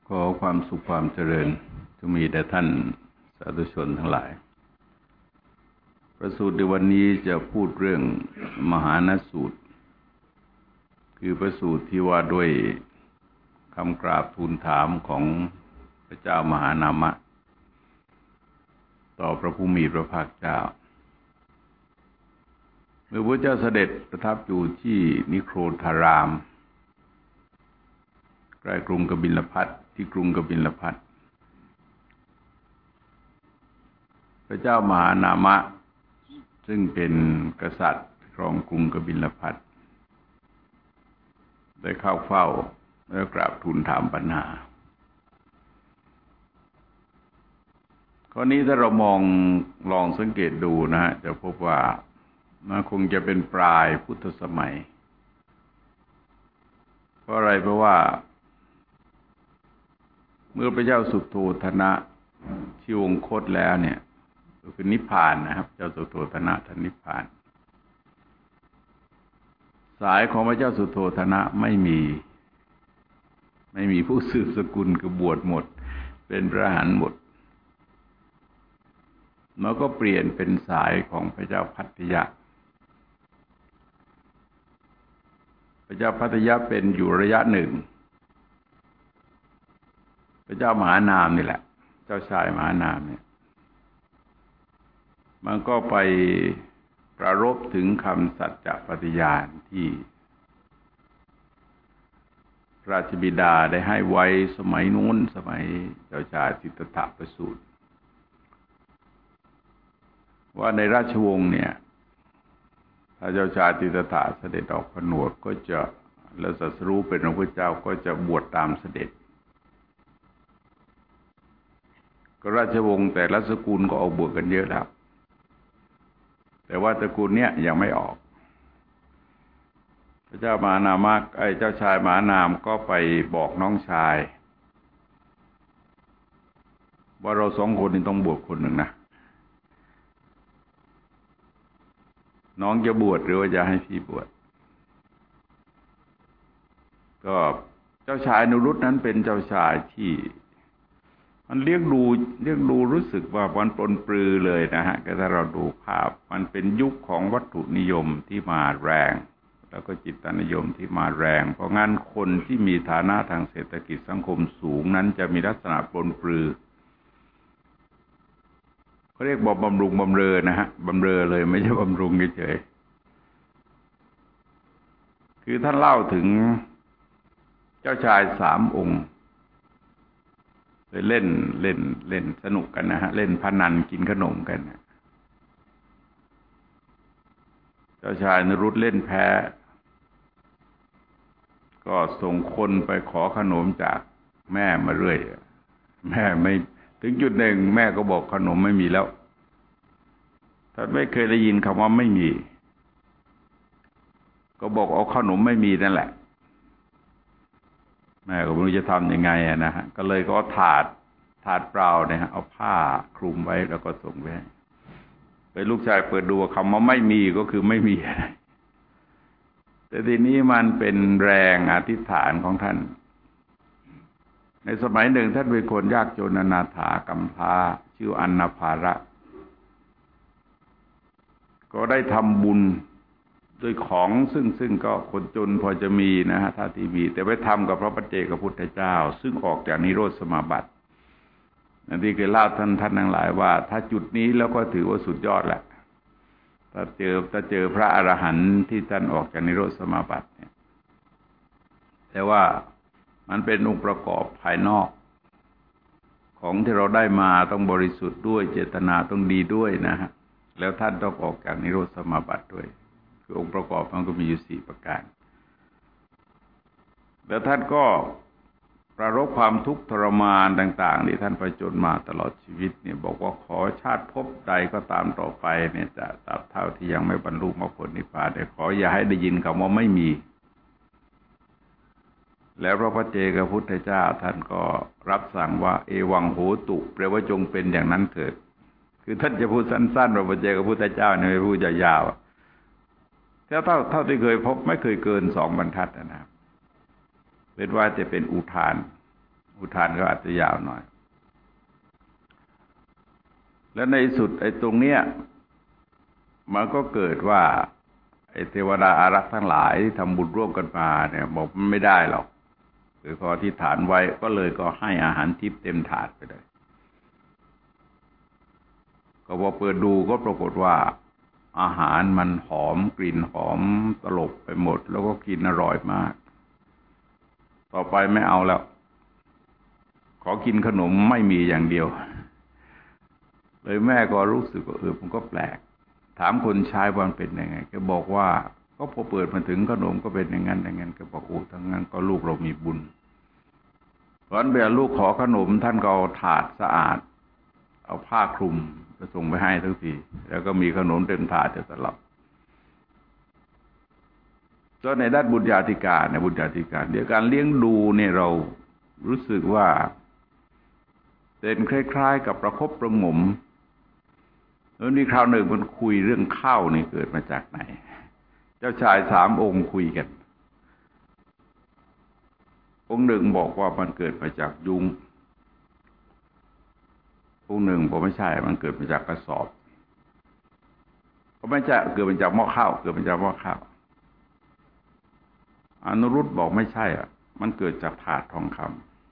ขอความสุขความเจริญจะมีแด่ท่านสาธุชนทั้งหลายประสูตรในวันนี้จะพูดเรื่องมหานสูตรคือประสูตรที่ว่าด้วยคำกราบทูลถามของพระเจ้ามหานามะต่อพระผู้มีพระภาคเจ้าเมื่อพระเจ้าเสด็จประทับอยู่ที่นิโครธารามใกล้กรุงกบิลพัสดุที่กรุงกบิลพัสดุพระเจ้ามหานามะซึ่งเป็นกษัตริย์ครองกรุงกบิลพัสดุได้เข้าเฝ้าและกราบทูลถามปัญหาข้อนี้ถ้าเราลองสังเกตดูนะฮะจะพบว่ามันคงจะเป็นปลายพุทธสมัยเพราะอะไรเพราะว่าเมื่อพระเจ้าสุโธทนะชีวงคตแล้วเนี่ยก็คือนิพพานนะครับเจ้าสุโธทนะท่านนิพพานสายของพระเจ้าสุโธทนะไม่มีผู้สืบสกุลคือบวชหมดเป็นพระอรหันต์หมดมันก็เปลี่ยนเป็นสายของพระเจ้าภัตติยะพระเจ้าภัตติยะเป็นอยู่ระยะหนึ่งพระเจ้ามหานามนี่แหละเจ้าชายมหานามเนี่ยมันก็ไปประรบถึงคำสัจจปฏิญาณที่พระราชบิดาได้ให้ไว้สมัยนู้นสมัยเจ้าชายสิทธัตถะประสูติว่าในราชวงศ์เนี่ยถ้าเจ้าชายสิทธัตถะเสด็จออกผนวดก็จะและตรัสรู้เป็นพระพุทธเจ้าก็จะบวชตามเสด็จก็ราชวงศ์แต่ละสกุลก็ออกบวชกันเยอะแล้วแต่ว่าตระกูลเนี้ยยังไม่ออกพระเจ้ามหานามะเจ้าชายมหานามก็ไปบอกน้องชายว่าเราสองคนนี่ต้องบวชคนหนึ่งนะน้องจะบวชหรือว่าจะให้พี่บวชก็เจ้าชายนุรุตนั้นเป็นเจ้าชายที่มันเรียกดูรู้สึกว่ามันปรนปรือเลยนะฮะก็ถ้าเราดูภาพมันเป็นยุคของวัตถุนิยมที่มาแรงแล้วก็จิตนิยมที่มาแรงเพราะงั้นคนที่มีฐานะทางเศรษฐกิจสังคมสูงนั้นจะมีลักษณะปรนปรือเขาเรียกว่าบำรุงบำเรอนะฮะบำเรอเลยไม่ใช่บำรุงเฉยๆคือท่านเล่าถึงเจ้าชาย3 องค์เล่นสนุกกันนะฮะเล่นพนันกินขนมกันเจ้าชายนรุตเล่นแพ้ก็ส่งคนไปขอขนมจากแม่มาเรื่อยแม่ไม่ถึงจุดหนึ่งแม่ก็บอกขนมไม่มีแล้วท่านไม่เคยได้ยินคำว่าไม่มีก็บอกเอาขนมไม่มีนั่นแหละแม่ก็ไม่รู้จะทำยังไงนะฮะก็เลยก็เอาถาดเปล่าเนี่ยเอาผ้าคลุมไว้แล้วก็ส่งไปให้ไปลูกชายเปิดดูคำว่าไม่มีก็คือไม่มีอะไรแต่ทีนี้มันเป็นแรงอธิษฐานของท่านในสมัยหนึ่งท่านเป็นคนยากจนอนาถากำพร้าชื่ออันนภาระก็ได้ทำบุญด้วยของซึ่งก็คนจนพอจะมีนะฮะถ้าที่มีแต่ไปทำกับพระปัจเจกพุทธเจ้าซึ่งออกจากนิโรธสมาบัตินั่นที่เคยเล่าท่านทั้งหลายว่าถ้าจุดนี้แล้วก็ถือว่าสุดยอดแหละถ้าเจอพระอรหันต์ที่ท่านออกจากนิโรธสมาบัติเนี่ยแต่ว่ามันเป็นองค์ประกอบภายนอกของที่เราได้มาต้องบริสุทธิ์ด้วยเจตนาต้องดีด้วยนะฮะแล้วท่านต้องออกจากนิโรธสมาบัติด้วยคือองค์ประกอบมันก็มีอยู่4 ประการแล้วท่านก็ประรบความทุกข์ทรมานต่างๆที่ท่านประจนมาตลอดชีวิตเนี่ยบอกว่าขอชาติภพใดก็ตามต่อไปเนี่ยจะตราบเท่าที่ยังไม่บรรลุมรรคผลนิพพานแต่ขออย่าให้ได้ยินคำว่าไม่มีแล้วพระปัจเจกพุทธเจ้าท่านก็รับสั่งว่าเอวังโหตุแปลว่าจงเป็นอย่างนั้นเถิดคือท่านจะพูดสั้นๆพระปัจเจกพุทธเจ้าเนี่ยไม่พูดยาวๆแต่เท่าที่เคยพบไม่เคยเกิน2 บรรทัดนะครับเป็นว่าจะเป็นอุทานอุทานก็อาจจะยาวหน่อยและในสุดไอ้ตรงเนี้ยมันก็เกิดว่าไอ้เทวดาอารักษ์ทั้งหลายที่ทำบุญร่วมกันมาเนี่ยบอกมันไม่ได้หรอกคือขอที่ฐานไว้ก็เลยก็ให้อาหารทิพย์เต็มถาดไปเลยก็พอเปิดดูก็ปรากฏว่าอาหารมันหอมกลิ่นหอมตลบไปหมดแล้วก็กินอร่อยมากต่อไปไม่เอาแล้วขอกินขนมไม่มีอย่างเดียวเลยแม่ก็รู้สึกว่ามันก็แปลกถามคนใช้ว่ามันเป็นยังไงแกบอกว่าก็พอเปิดมาถึงขนมก็เป็นอย่างนั้นอย่างนั้นแกบอกโอ้ทั้งนั้นก็ลูกเรามีบุญตอนเวลาลูกขอขนมท่านก็เอาถาดสะอาดเอาผ้าคลุมก็ส่งไปให้ทุกทีแล้วก็มีขนมเต็มถาดตลอดก็ในด้านบุญญาธิการในบุญญาธิการเดี๋ยวการเลี้ยงดูเนี่ยเรารู้สึกว่าเป็นคล้ายๆกับประคบประหงมแล้วนี่คราวหนึ่งมันคุยเรื่องข้าวนี่เกิดมาจากไหนเจ้าชาย3 องค์คุยกันองค์หนึ่งบอกว่ามันเกิดมาจากยุงองค์หนึ่งบอกไม่ใช่มันเกิดมาจากกระสอบก็ไม่ใช่เกิดมาจากหม้อข้าวเกิดมาจากหม้อข้าวอนุรุตบอกไม่ใช่มันเกิดจากถาดทองคำ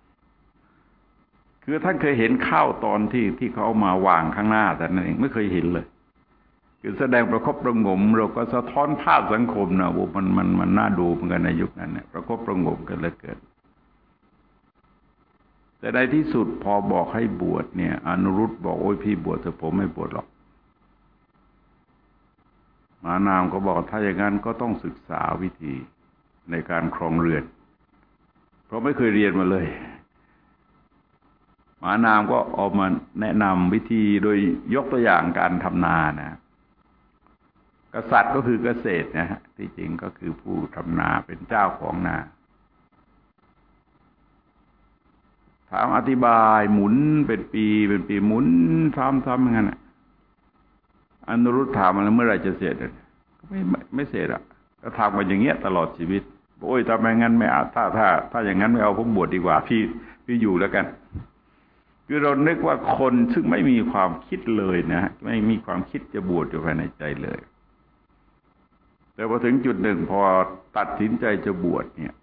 คือท่านเคยเห็นข้าวตอนที่เขาเอามาวางข้างหน้าแต่นั่นเองไม่เคยเห็นเลยคือแสดงประคบประหงมเราก็สะท้อนภาพสังคมนะว่ามันน่าดูเหมือนกันในยุคนั้นเนี่ยประคบประหงมกันเหลือเกินแต่ในที่สุดพอบอกให้บวชเนี่ยอนุรุตบอกโอ้ยพี่บวชแต่ผมไม่บวชหรอกมหานามก็บอกถ้าอย่างนั้นก็ต้องศึกษาวิธีในการครองเรือนเพราะไม่เคยเรียนมาเลยมหานามก็ออกมาแนะนำวิธีโดยยกตัวอย่างการทำนานะกษัตริย์ก็คือเกษตรนะฮะที่จริงก็คือผู้ทำนาเป็นเจ้าของนาถามอธิบายหมุนเป็นปีหมุนซ้ำอย่างนั้นอนุรุตถามมาแล้วเมื่อไรจะเสร็จก็ไม่เสร็จอ่ะก็ทำกันอย่างเงี้ยตลอดชีวิตโอ้ยทำไมงั้นไม่เอาถ้าอย่างนั้นไม่เอาผมบวชดีกว่าพี่อยู่แล้วกันคือเรานึกว่าคนซึ่งไม่มีความคิดเลยนะไม่มีความคิดจะบวชอยู่ภายในใจเลยแต่พอถึงจุดหนึ่งพอตัดสินใจจะบวชเนี่ย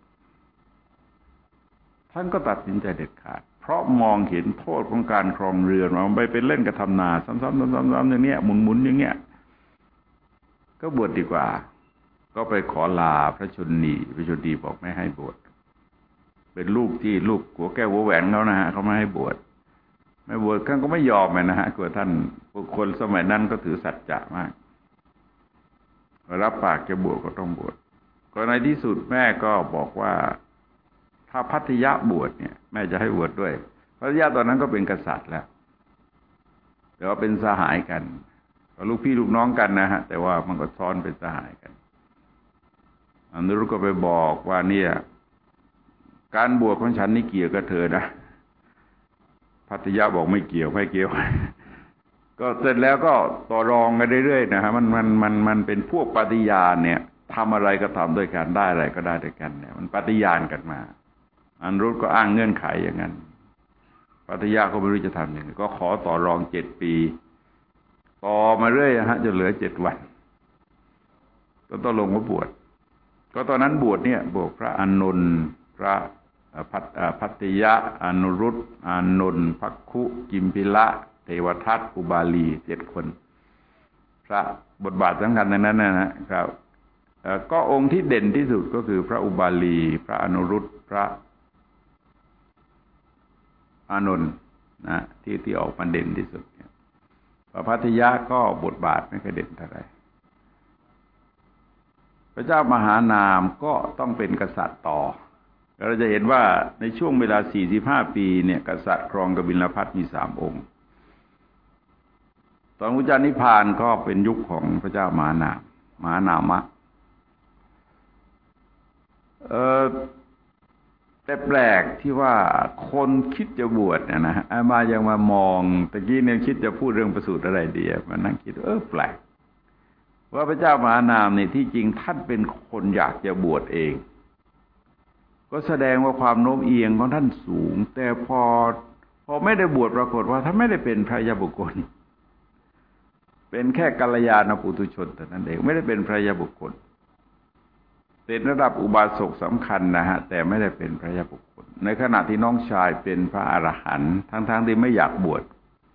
ท่านก็ตัดสินใจเด็ดขาดเพราะมองเห็นโทษของการครองเรือนมันไปเป็นเล่นกับทำนาซ้ำๆอย่างเนี้ยหมุนอย่างเงี้ยก็บวชดีกว่าก็ไปขอลาพระชนนีบอกไม่ให้บวชเป็นลูกหัวแก้วหัวแหวนเขานะฮะเขาไม่ให้บวชไม่บวชท่านก็ไม่ยอมนะฮะกลัวท่านคนสมัยนั้นก็ถือสัจจะมากรับปากจะบวชก็ต้องบวชก็ในที่สุดแม่ก็บอกว่าถ้าพัทยะบวชเนี่ยแม่จะให้บวชด้วยพัทยะตอนนั้นก็เป็นกษัตริย์แล้วแต่ว่าเป็นสหายกันลูกพี่ลูกน้องกันนะฮะแต่ว่ามันก็ซ้อนเป็นสหายกันอนุรุตก็ไปบอกว่าเนี่ยการบวชของฉันนี่เกี่ยวกับเธอนะพัทยะบอกไม่เกี่ยวก็เสร็จแล้วก็ต่อรองกันเรื่อยๆนะฮะมันเป็นพวกปฏิญาณเนี่ยทำอะไรก็ทำด้วยกันได้อะไรก็ได้ด้วยกันเนี่ยมันปฏิญาณกันมาอนุรุตก็อ้างเงื่อนไขอย่างนั้นพัทยาก็ไม่รู้จะทำยังไงก็ขอต่อรอง7 ปีต่อมาเรื่อยฮะจนเหลือ7 วันก็ต้องลงมาบวชก็ตอนนั้นบวชเนี่ยบวชพระอานนท์พระพัทยะอนุรุตอานนท์ภักคุกิมพิละเทวทัตอุบาลี7 คนพระบทบาทสำคัญในนั้นนะครับก็องค์ที่เด่นที่สุดก็คือพระอุบาลีพระอนุรุตพระอานนท์นะที่ออกมาเด่นที่สุดพระพัทยะก็บทบาทไม่ค่อยเด่นเท่าไหร่พระเจ้ามหานามก็ต้องเป็นกษัตริย์ต่อเราจะเห็นว่าในช่วงเวลา45 ปีเนี่ยกษัตริย์ครองกบิลพัสมี3 องค์ตอนพุทธเจ้านิพพานก็เป็นยุคของพระเจ้ามหานามะแต่แปลกที่ว่าคนคิดจะบวชเนี่ยนะมายังมามองตะกี้เนี่ยคิดจะพูดเรื่องประสูติอะไรดีมานั่งคิดแปลกว่าพระเจ้ามหานามเนี่ยที่จริงท่านเป็นคนอยากจะบวชเองก็แสดงว่าความโน้มเอียงของท่านสูงแต่พอไม่ได้บวชปรากฏว่าท่านไม่ได้เป็นพระยาบุคคลเป็นแค่กัลยาณปุถุชนแต่นั้นเองไม่ได้เป็นพระยาบุคคลเป็นระดับอุบาสกสำคัญนะฮะแต่ไม่ได้เป็นพระยาบุคคลในขณะที่น้องชายเป็นพระอรหันต์ทั้งที่ไม่อยากบวช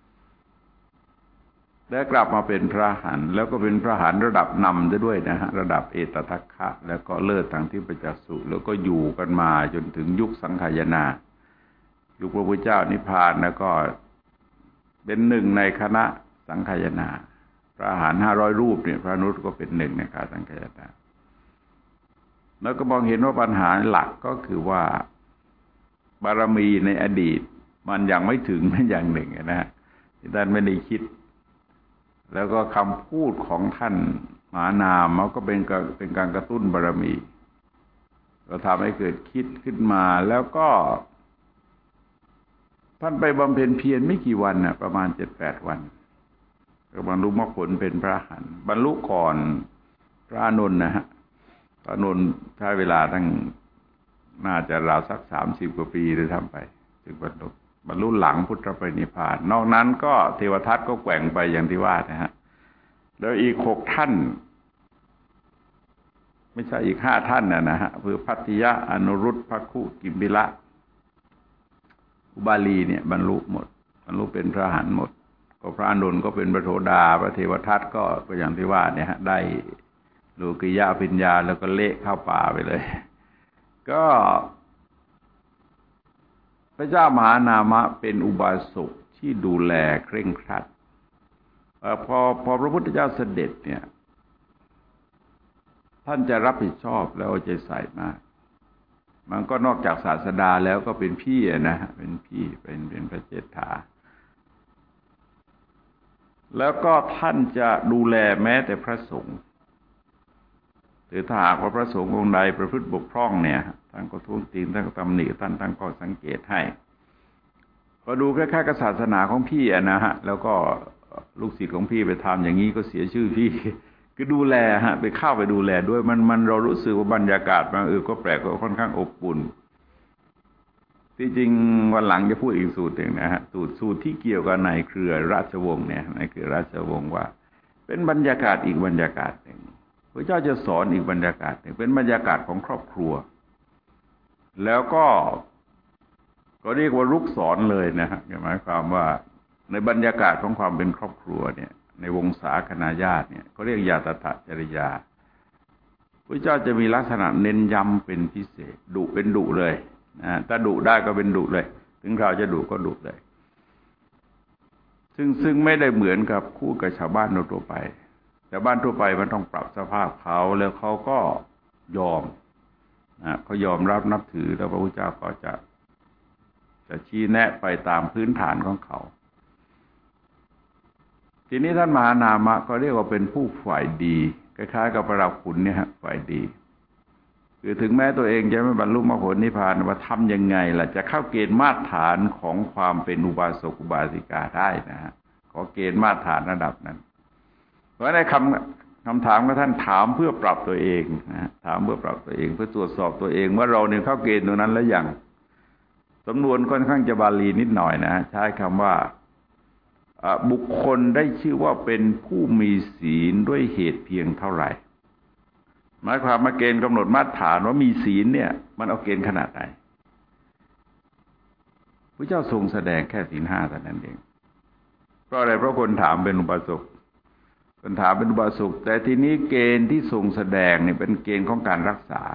และกลับมาเป็นพระอรหันต์แล้วก็เป็นพระอรหันต์ระดับนำด้วยนะฮะระดับเอตทัคคะแล้วก็เลิศทางที่ประจักษุแล้วก็อยู่กันมาจนถึงยุคสังขายนายุคพระพุทธเจ้านิพพานแล้วก็เป็นหนึ่งในคณะสังขายนาพระอรหันต์500 รูปเนี่ยพระอนุรุตก็เป็นหนึ่งในคณะสังขายนาแล้วก็มองเห็นว่าปัญหาหลักก็คือว่าบารมีในอดีตมันยังไม่ถึงอย่างหนึ่งนะฮะที่ท่านไม่ได้คิดแล้วก็คำพูดของท่านมหานามมันก็เป็นการกระตุ้นบารมีเราทำให้เกิดคิดขึ้นมาแล้วก็ท่านไปบำเพ็ญเพียรไม่กี่วันน่ะประมาณ 7-8 วันก็บรรลุมรรคผลเป็นพระอรหันต์บรรลุก่อนพระอานนท์นะฮะพระอานนท์ใช้เวลาตั้งน่าจะราวสัก30 กว่าปีหรือทำไปถึงบรรลุหลังพุทธปรินิพพานนอกนั้นก็เทวทัตก็แกว่งไปอย่างที่ว่านะฮะแล้วอีก6 ท่านไม่ใช่อีก5 ท่านนะฮะคือพัทธิยะอนุรุตภัคคุกิมพิละอุบาลีเนี่ยบรรลุหมดบรรลุเป็นพระอรหันต์หมดก็พระอานนท์ก็เป็นพระโสดาพระเทวทัตก็อย่างที่ว่าเนี่ยฮะได้โลกิยะปัญญาแล้วก็เละเข้าป่าไปเลยก็พระเจ้ามหานามะเป็นอุบาสกที่ดูแลเคร่งครัดพอพระพุทธเจ้าเสด็จเนี่ยท่านจะรับผิดชอบแล้วเอาใจใส่มากมันก็นอกจากศาสดาแล้วก็เป็นพี่นะเป็นพี่เป็นพระเจษฐาแล้วก็ท่านจะดูแลแม้แต่พระสงฆ์หรือถ้าหากว่าพระสงฆ์องค์ใดประพฤติบกพร่องเนี่ยท่านก็ท้วงติงท่านก็ตำหนิท่านตั้งข้อสังเกตให้พอดูคล้ายๆกับศาสนาของพี่นะฮะแล้วก็ลูกศิษย์ของพี่ไปทำอย่างนี้ก็เสียชื่อพี่คือดูแลฮะไปเข้าไปดูแลด้วยมันเรารู้สึกว่าบรรยากาศมันก็แปลกก็ค่อนข้างอบอุ่นที่จริงวันหลังจะพูดอีกสูตรหนึ่งนะฮะสูตรที่เกี่ยวกับในเครือราชวงศ์เนี่ยในเครือราชวงศ์ว่าเป็นบรรยากาศอีกบรรยากาศหนึ่งพระเจ้าจะสอนอีกบรรยากาศหนึ่งเป็นบรรยากาศของครอบครัวแล้วก็เรียกว่ารุกสอนเลยนะฮะหมายความว่าในบรรยากาศของความเป็นครอบครัวเนี่ยในวงศาคณาญาติเนี่ยเขาเรียกญาตถจริยาพระเจ้าจะมีลักษณะเน้นย้ำเป็นพิเศษดุเป็นดุเลยนะถ้าดุได้ก็เป็นดุเลยถึงคราวจะดุก็ดุเลยซึ่งไม่ได้เหมือนกับคู่กับชาวบ้านทั่วไปชาวบ้านทั่วไปมันต้องปรับสภาพเขาแล้วเขาก็ยอมนะเขายอมรับนับถือแล้วพระพุทธเจ้าก็จะชี้แนะไปตามพื้นฐานของเขาทีนี้ท่านมหานามะก็เรียกว่าเป็นผู้ฝ่ายดีคล้ายๆกับพระราหุลเนี่ยฮะฝ่ายดีคือถึงแม้ตัวเองจะไม่บรรลุมรรคผลนิพพานว่าทำยังไงล่ะจะเข้าเกณฑ์มาตรฐานของความเป็นอุบาสกอุบาสิกาได้นะฮะขอเกณฑ์มาตรฐานระดับนั้นเพราะในคำถามของท่านถามเพื่อปรับตัวเองนะถามเพื่อปรับตัวเองเพื่อตรวจสอบตัวเองว่าเราเนี่ยเข้าเกณฑ์ตรงนั้นแล้วยังสำนวนค่อนข้างจะบาลีนิดหน่อยนะใช้คำว่าบุคคลได้ชื่อว่าเป็นผู้มีศีลด้วยเหตุเพียงเท่าไหร่หมายความมาเกณฑ์กำหนดมาตรฐานว่ามีศีลเนี่ยมันเอาเกณฑ์ขนาดไหนพระเจ้าทรงแสดงแค่ศีล 5เท่านั้นเองเพราะอะไรเพราะคนถามเป็นอุบาสกคนถามเป็นอุบาสกแต่ทีนี้เกณฑ์ที่ทรงแสดงเนี่ยเป็นเกณฑ์ของการรักษา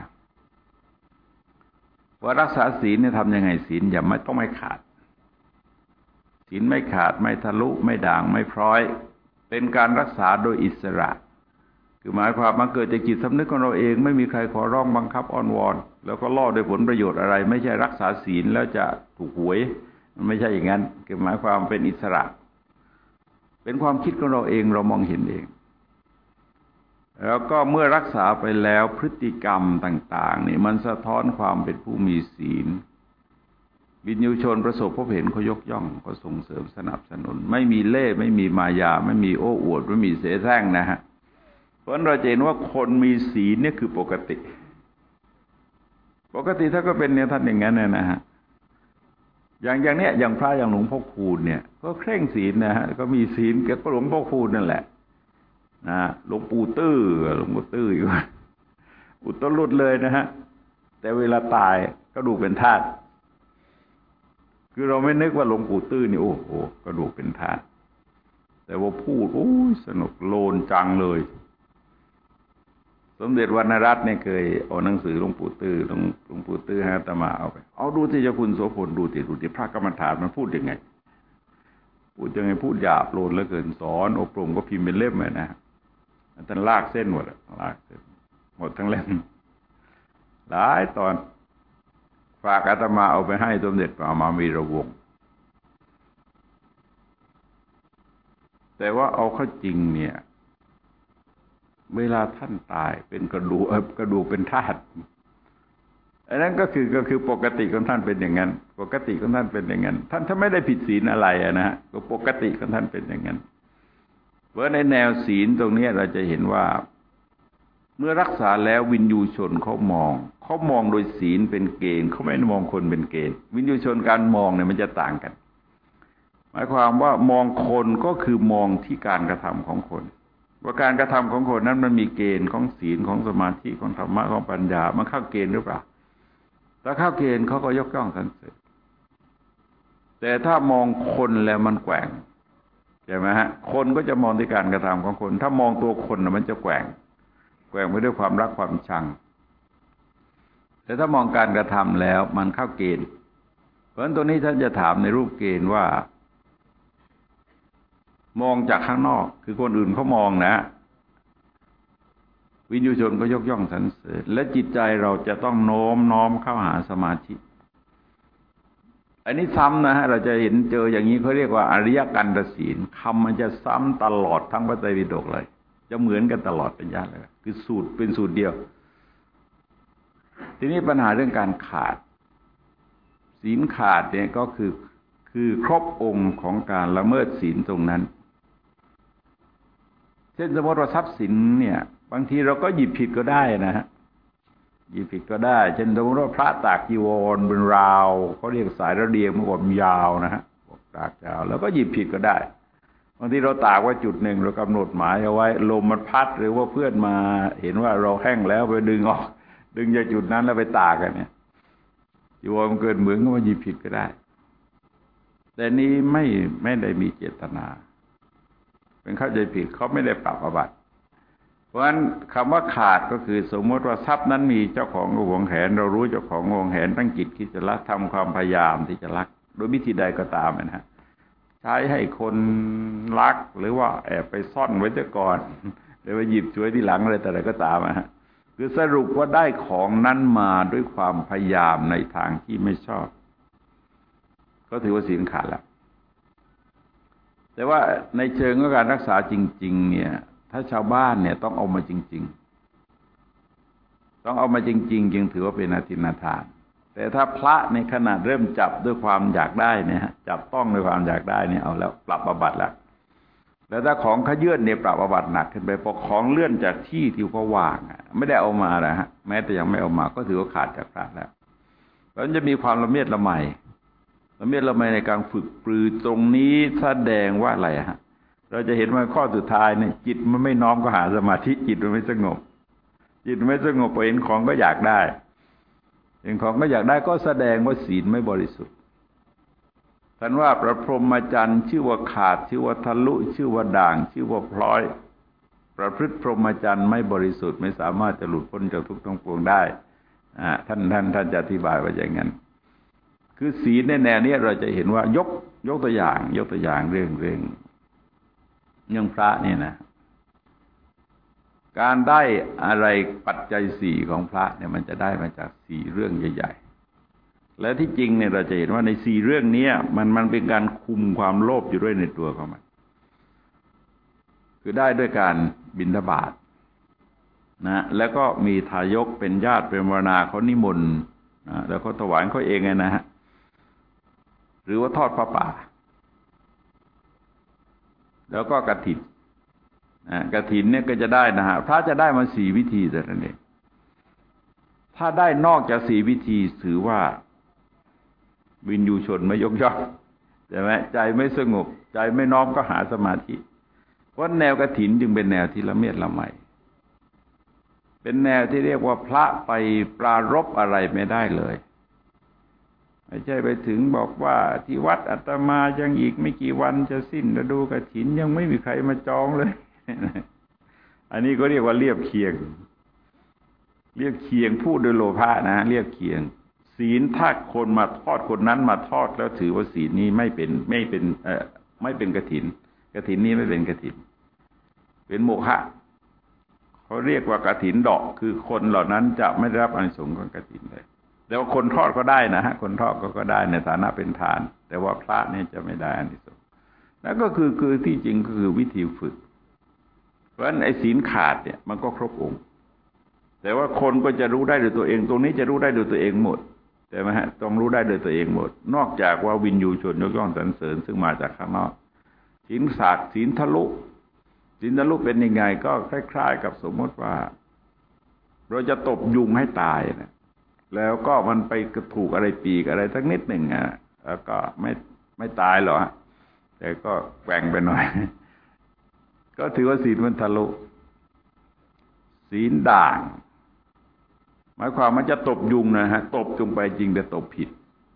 ว่ารักษาศีลเนี่ยทำยังไงศีลอย่าไม่ต้องไม่ขาดศีลไม่ขาดไม่ทะลุไม่ด่างไม่พร้อยเป็นการรักษาโดยอิสระคือหมายความมาเกิดจากจิตสำนึกของเราเองไม่มีใครขอร้องบังคับอ้อนวอนแล้วก็ล่อโดยผลประโยชน์อะไรไม่ใช่รักษาศีลแล้วจะถูกหวยมันไม่ใช่อย่างนั้นคือหมายความเป็นอิสระเป็นความคิดของเราเองเรามองเห็นเองแล้วก็เมื่อรักษาไปแล้วพฤติกรรมต่างๆนี่มันสะท้อนความเป็นผู้มีศีลวิญญูชนประสบพบเห็นเขายกย่องเขาส่งเสริมสนับสนุนไม่มีเล่ห์ไม่มีมายาไม่มีโอ้อวดไม่มีเสแสร้งนะฮะเพราะเราจะเห็นว่าคนมีศีลเนี่ยคือปกติปกติถ้าก็เป็นเนี่ยท่านอย่างนั้นนะฮะอย่างเนี้ยอย่างพระอย่างหลวงพ่อคูณเนี่ยก็เคร่งศีลนะฮะก็มีศีลก็หลวงพ่อคูณนั่นแหละนะหลวงปู่ตื้อหลวงปู่ตื้ออยู่อุตรุดเลยนะฮะแต่เวลาตายก็ดูเป็นธาตุคือเราไม่นึกว่าหลวงปู่ตื้อนี่โอ้โหกระดูกเป็นธาตุแต่ว่าพูดโอ้ยสนุกโลนจังเลยสมเด็จวรรณรัตน์เนี่ยเคยเอาหนังสือหลวงปู่ตื้อหลวงปู่ตื้อให้อาตมาเอาไปเอาดูที่เจ้าคุณโสพลดูที่พระกรรมฐานมันพูดยังไงพูดหยาบโลนเหลือเกินสอนอบรมก็พิมพ์เป็นเล่มเลยนะท่านลากเส้นหมดลากเส้นหมดทั้งเล่มหลายตอนฝากอาตมาเอาไปให้สมเด็จพระมหาวีระวงศ์แต่ว่าเอาเข้าจริงเนี่ยเวลาท่านตายเป็นกระดูกเป็นธาตุอันนั้นก็คือปกติของท่านเป็นอย่างนั้นปกติของท่านเป็นอย่างนั้นท่านถ้าไม่ได้ผิดศีลอะไรนะฮะก็ปกติของท่านเป็นอย่างนั้นเพราะในแนวศีลตรงนี้เราจะเห็นว่าเมื่อรักษาแล้ววินยูชนเขามองโดยศีลเป็นเกณฑ์เขาไม่ได้มองคนเป็นเกณฑ์วินยูชนการมองเนี่ยมันจะต่างกันหมายความว่ามองคนก็คือมองที่การกระทำของคนว่าการกระทำของคนนั้นมันมีเกณฑ์ของศีลของสมาธิของธรรมะของปัญญามันเข้าเกณฑ์หรือเปล่าถ้าเข้าเกณฑ์เขาก็ยกย่องสรรเสริญแต่ถ้ามองคนแล้วมันแกว่งใช่ไหมฮะคนก็จะมองที่การกระทำของคนถ้ามองตัวคนมันจะแกว่งไปด้วยความรักความชังแต่ถ้ามองการกระทำแล้วมันเข้าเกณฑ์เพราะฉะนั้นตัวนี้ท่านจะถามในรูปเกณฑ์ว่ามองจากข้างนอกคือคนอื่นเขามองนะวินยูชนก็ยกย่องสรรเสริญและจิตใจเราจะต้องโน้มน้อมเข้าหาสมาธิอันนี้ซ้ำนะฮะเราจะเห็นเจออย่างนี้เขาเรียกว่าอริยกันตศีลคำมันจะซ้ำตลอดทั้งพระไตรปิฎกเลยจะเหมือนกันตลอดเป็นญาติเลยคือสูตรเป็นสูตรเดียวทีนี้ปัญหาเรื่องการขาดศีลขาดเนี่ยก็คือครบองค์ของการละเมิดศีลตรงนั้นเช่นสมมติว่าทรัพย์สินเนี่ยบางทีเราก็หยิบผิดก็ได้นะฮะหยิบผิดก็ได้เช่นสมมติว่าพระตากจีวรบนราวเขาเรียกสายระเดียงเมื่อก่อนยาวนะฮะตากยาวแล้วก็หยิบผิดก็ได้บางทีเราตากไว้จุดหนึ่งเรากำหนดหมายเอาไว้ลมมันพัดหรือว่าเพื่อนมาเห็นว่าเราแห้งแล้วไปดึงออกดึงจากจุดนั้นแล้วไปตากกันเนี่ยจีวรมันเกินเหมือนก็มาหยิบผิดก็ได้แต่นี้ไม่ได้มีเจตนาเป็นเข้าใจผิดเขาไม่ได้ปรับอาบัติเพราะฉะนั้นคำว่าขาดก็คือสมมติว่าทรัพย์นั้นมีเจ้าของหวงแหนเรารู้เจ้าของหวงแหนตั้งจิตคิดจะลักทำความพยายามที่จะลักโดยวิธีใดก็ตามนะฮะใช้ให้คนลักหรือว่าแอบไปซ่อนไว้แต่ก่อนหรือว่าหยิบฉวยที่หลังอะไรแต่อะไรก็ตามนะฮะคือสรุปว่าได้ของนั้นมาด้วยความพยายามในทางที่ไม่ชอบก็ถือว่าศีลขาดแล้วแต่ว่าในเชิงของการรักษาจริงๆเนี่ยถ้าชาวบ้านเนี่ยต้องเอามาจริงๆต้องเอามาจริงๆจึงถือว่าเป็นอธินาทานแต่ถ้าพระในขนาดเริ่มจับด้วยความอยากได้เนี่ยจับต้องด้วยความอยากได้เนี่ยเอาแล้วปรับอาบัติแล้วถ้าของขยื่นเนี่ยปรับอาบัติหนักขึ้นไปพอของเลื่อนจากที่เขาวางไม่ได้เอามานะฮะแม้แต่ยังไม่เอามาก็ถือว่าขาดจากพระแล้วเพราะฉะนั้นจะมีความละเมียดละไมในการฝึกปรือตรงนี้แสดงว่าอะไรฮะเราจะเห็นว่าข้อสุดท้ายเนี่ยจิตมันไม่น้อมก็หาสมาธิจิตมันไม่สงบพอเห็นของก็อยากได้เห็นของก็อยากได้ก็แสดงว่าศีลไม่บริสุทธิ์ท่านว่าประพรหมจรรย์ชื่อว่าขาดชื่อว่าทะลุชื่อว่าด่างชื่อว่าพลอยประพฤติพรหมจรรย์ไม่บริสุทธิ์ไม่สามารถจะหลุดพ้นจากทุกข์ทั้งปวงได้ท่านจะอธิบายว่าอย่างนั้นคือศีลในแนวนี้เราจะเห็นว่ายกตัวอย่างเรื่องพระเนี่ยนะการได้อะไรปัจจัยสี่ของพระเนี่ยมันจะได้มาจากสี่เรื่องใหญ่ๆและที่จริงเนี่ยเราจะเห็นว่าในสี่เรื่องนี้มันเป็นการคุมความโลภอยู่ด้วยในตัวของมันคือได้ด้วยการบิณฑบาตนะแล้วก็มีทายกเป็นญาติเป็นวรณาเขานิมนต์แล้วเขาถวายเขาเองไงนะฮะหรือว่าทอดผ้าป่าแล้วก็กฐินกฐินเนี่ยก็จะได้นะฮะพระจะได้มาสี่วิธีแต่นั้นเองทถ้าได้นอกจาก4วิธีถือว่าวินยูชนไม่ยกย่องใช่ไหมใจไม่สงบใจไม่น้อมก็หาสมาธิเพราะแนวกฐินจึงเป็นแนวที่ละเมียดละไมเป็นแนวที่เรียกว่าพระไปปรารภอะไรไม่ได้เลยไม่ใช่ไปถึงบอกว่าที่วัดอาตมายังอีกไม่กี่วันจะสิ้นฤดูกฐินยังไม่มีใครมาจองเลยอันนี้ก็เรียกว่าเรียบเคียงพูดโดยโลภะนะเรียบเคียงศีลถ้าคนมาทอดคนนั้นมาทอดแล้วถือว่าศีลนี้ไม่เป็นกฐินนี้ไม่เป็นกฐินเป็นโมฆะเขาเรียกว่ากฐินดอกคือคนเหล่านั้นจะไม่ได้รับอานิสงส์ของกฐินเลยแต่ว่าคนทอดก็ได้นะฮะคนทอดก็ได้ในฐานะเป็นทานแต่ว่าพระเนี่ยจะไม่ได้อานิสงส์แล้วก็คือที่จริงก็คือวิธีฝึกเพราะฉะนั้นไอ้ศีลขาดเนี่ยมันก็ครบองค์แต่ว่าคนก็จะรู้ได้โดยตัวเองตรงนี้จะรู้ได้โดยตัวเองหมดใช่ไหมฮะต้องรู้ได้โดยตัวเองหมดนอกจากว่าวินยูชนยกย่องสรรเสริญซึ่งมาจากข้างนอกศีลศาสตร์ศีลทะลุเป็นยังไงก็คล้ายๆกับสมมติว่าเราจะตบยุงให้ตายนะแล้วก็มันไปกระถูกอะไรปีกอะไรสักนิดหนึ่งอ่ะแล้วก็ไม่ตายหรอกแต่ก็แกว่งไปหน่อยก็ถือว่าศีลมันทะลุศีลด่างหมายความมันจะตบยุงนะฮะตบจงไปจริงแต่ตบผิด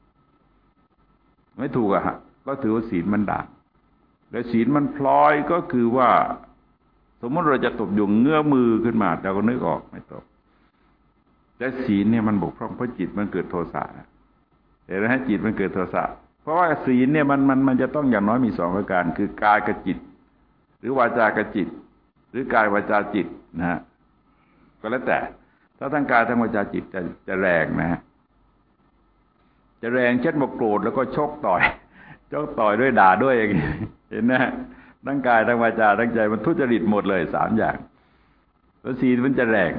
ไม่ถูกอะฮะก็ถือว่าศีลมันด่างและศีลมันพลอยก็คือว่าสมมติเราจะตบยุงเงื้อมือขึ้นมาเราก็นึกออกไม่ตบแต่ศีลเนี่ยมันบกพร่องเพราะจิตมันเกิดโทสะเห็นไหมฮะจิตมันเกิดโทสะเพราะว่าศีลเนี่ยมันจะต้องอย่างน้อยมี2ประการคือกายกับจิตหรือวาจากับจิตหรือกายวาจาจิตนะฮะก็แล้วแต่ถ้าทั้งกายทั้งวาจาจิตจะแรงนะฮะจะแรงเช่นบอกโกรธแล้วก็ชกต่อยด้วยด่าด้วยอย่างนี้เห็นนะทั้งกายทั้งวาจาทั้งใจมันทุจริตหมดเลย3อย่างแล้วศีลมันจะแรง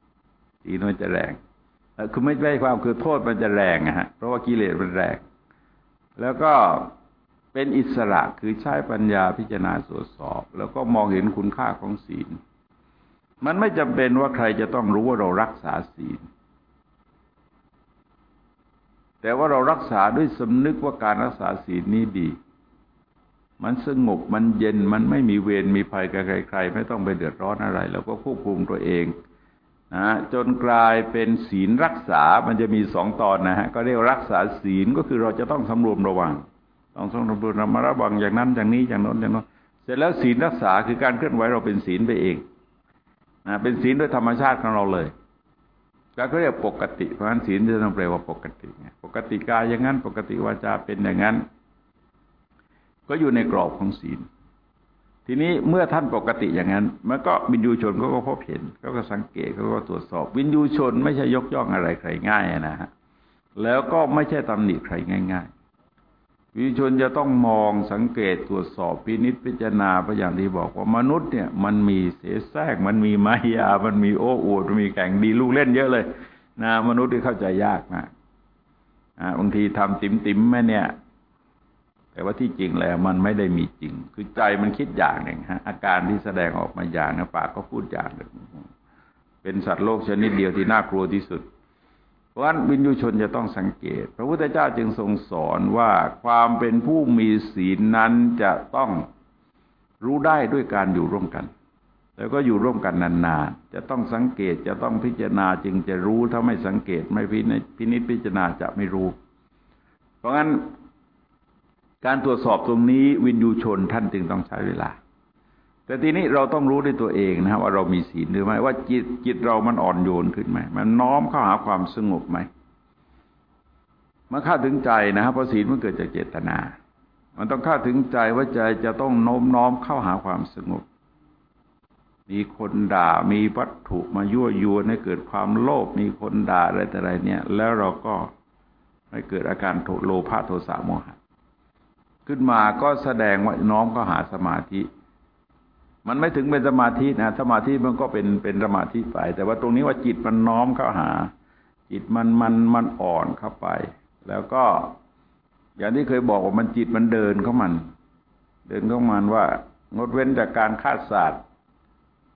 คือไม่ใช่ความคือโทษมันจะแรงฮะเพราะว่ากิเลสมันแรงแล้วก็เป็นอิสระคือใช้ปัญญาพิจารณาตรวจสอบแล้วก็มองเห็นคุณค่าของศีลมันไม่จำเป็นว่าใครจะต้องรู้ว่าเรารักษาศีลแต่ว่าเรารักษาด้วยสำนึกว่าการรักษาศีลนี้ดีมันสงบมันเย็นมันไม่มีเวรมีภัยกับใครๆไม่ต้องไปเดือดร้อนอะไรแล้วก็ควบคุมตัวเองนะจนกลายเป็นศีลรักษามันจะมี2 ตอนนะฮะก็เรียกรักษาศีลก็คือเราจะต้องสำรวมระวังต้องสำรวมระวังอย่างนั้นอย่างนี้อย่างโน้นอย่างโน้นเสร็จแล้วศีลรักษาคือการเคลื่อนไหวเราเป็นศีลไปเองเป็นศีลโดยธรรมชาติของเราเลยก็เรียกปกติเพราะฉะนั้นศีลจะต้องแปลว่าปกติปกติกายอย่างนั้นปกติวาจาเป็นอย่างนั้นก็อยู่ในกรอบของศีลทีนี้เมื่อท่านปกติอย่างนั้นมันก็วินยูชนก็พบเห็นก็สังเกตก็ตรวจสอบวินยูชนไม่ใช่ยกย่องอะไรใครง่ายนะฮะแล้วก็ไม่ใช่ตำหนิใครง่ายๆวินยูชนจะต้องมองสังเกตตรวจสอบพินิจพิจารณาเพราะอย่างที่บอกว่ามนุษย์เนี่ยมันมีเสแสร้งมันมีมายามันมีโอ้อวดมันมีแข่งดีลูกเล่นเยอะเลยนะมนุษย์ที่เข้าใจยากนะบางทีทำติ๋มแม่เนี่ยแต่ว่าที่จริงแล้วมันไม่ได้มีจริงคือใจมันคิดอย่างหนึ่งฮะอาการที่แสดงออกมาอย่างนะปากก็พูดอย่างหนึ่งเป็นสัตว์โลกชนิดเดียวที่น่ากลัวที่สุดเพราะฉะนั้นวินยูชนจะต้องสังเกตพระพุทธเจ้าจึงทรงสอนว่าความเป็นผู้มีศีลนั้นจะต้องรู้ได้ด้วยการอยู่ร่วมกันแล้วก็อยู่ร่วมกันนานๆจะต้องสังเกตจะต้องพิจารณาจึงจะรู้ถ้าไม่สังเกตไม่พินิจพิจารณาจะไม่รู้เพราะงั้นการตรวจสอบตรงนี้วินยูชนท่านจึงต้องใช้เวลาแต่ทีนี้เราต้องรู้ด้วยตัวเองนะว่าเรามีศีลหรือไม่ว่าจิตเรามันอ่อนโยนขึ้นไหมมันน้อมเข้าหาความสงบไหมมันเข้าถึงใจนะครับเพราะศีลมันเกิดจากเจตนามันต้องเข้าถึงใจว่าใจจะต้องโน้มน้อมเข้าหาความสงบมีคนด่ามีวัตถุมายั่วยวนให้เกิดความโลภมีคนด่าอะไรแต่อะไรเนี่ยแล้วเราก็ให้เกิดอาการโลภะโทสะโมหะขึ้นมาก็แสดงว่าน้อมเข้าหาสมาธิมันไม่ถึงเป็นสมาธินะสมาธิมันก็เป็นสมาธิไปแต่ว่าตรงนี้ว่าจิตมันน้อมเข้าหาจิตมันอ่อนเข้าไปแล้วก็อย่างที่เคยบอกว่ามันจิตมันเดินเข้ามันว่างดเว้นจากการฆ่าสัตว์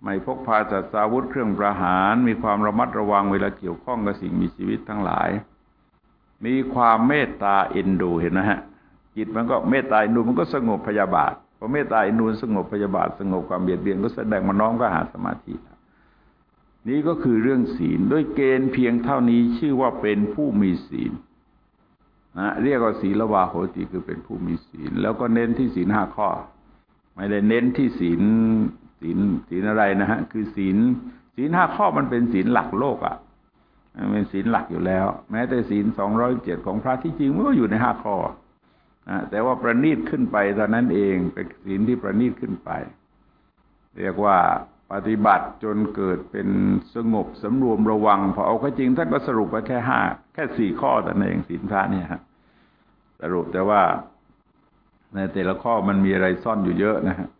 ไม่พกพาสัตว์อาวุธเครื่องประหารมีความระมัดระวังเวลาเกี่ยวข้องกับสิ่งมีชีวิตทั้งหลายมีความเมตตาเอ็นดูเห็นไหมฮะจิตมันก็เมตตาเอ็นดูมันก็สงบพยาบาทพอเมตตาเอ็นดูสงบพยาบาทสงบความเบียดเบียนก็แสดงมาน้อมก็หาสมาธินี่ก็คือเรื่องศีลด้วยเกณฑ์เพียงเท่านี้ชื่อว่าเป็นผู้มีศีลนะเรียกว่าศีลวาโหติคือเป็นผู้มีศีลแล้วก็เน้นที่ศีล5 ข้อไม่ได้เน้นที่ศีลอะไรนะฮะคือศีล5 ข้อมันเป็นศีลหลักโลกอ่ะเป็นศีลหลักอยู่แล้วแม้แต่ศีล207ของพระที่จริงมันก็อยู่ใน5 ข้อแต่ว่าประณีตขึ้นไปเท่านั้นเองเป็นศีลที่ประณีตขึ้นไปเรียกว่าปฏิบัติจนเกิดเป็นสงบสำรวมระวังพอเอาก็จริงท่านก็สรุปไปแค่4 ข้อแต่เองศีลพระเนี่ยฮะสรุปแต่ว่าในแต่ละข้อมันมีอะไรซ่อนอยู่เยอะนะฮะ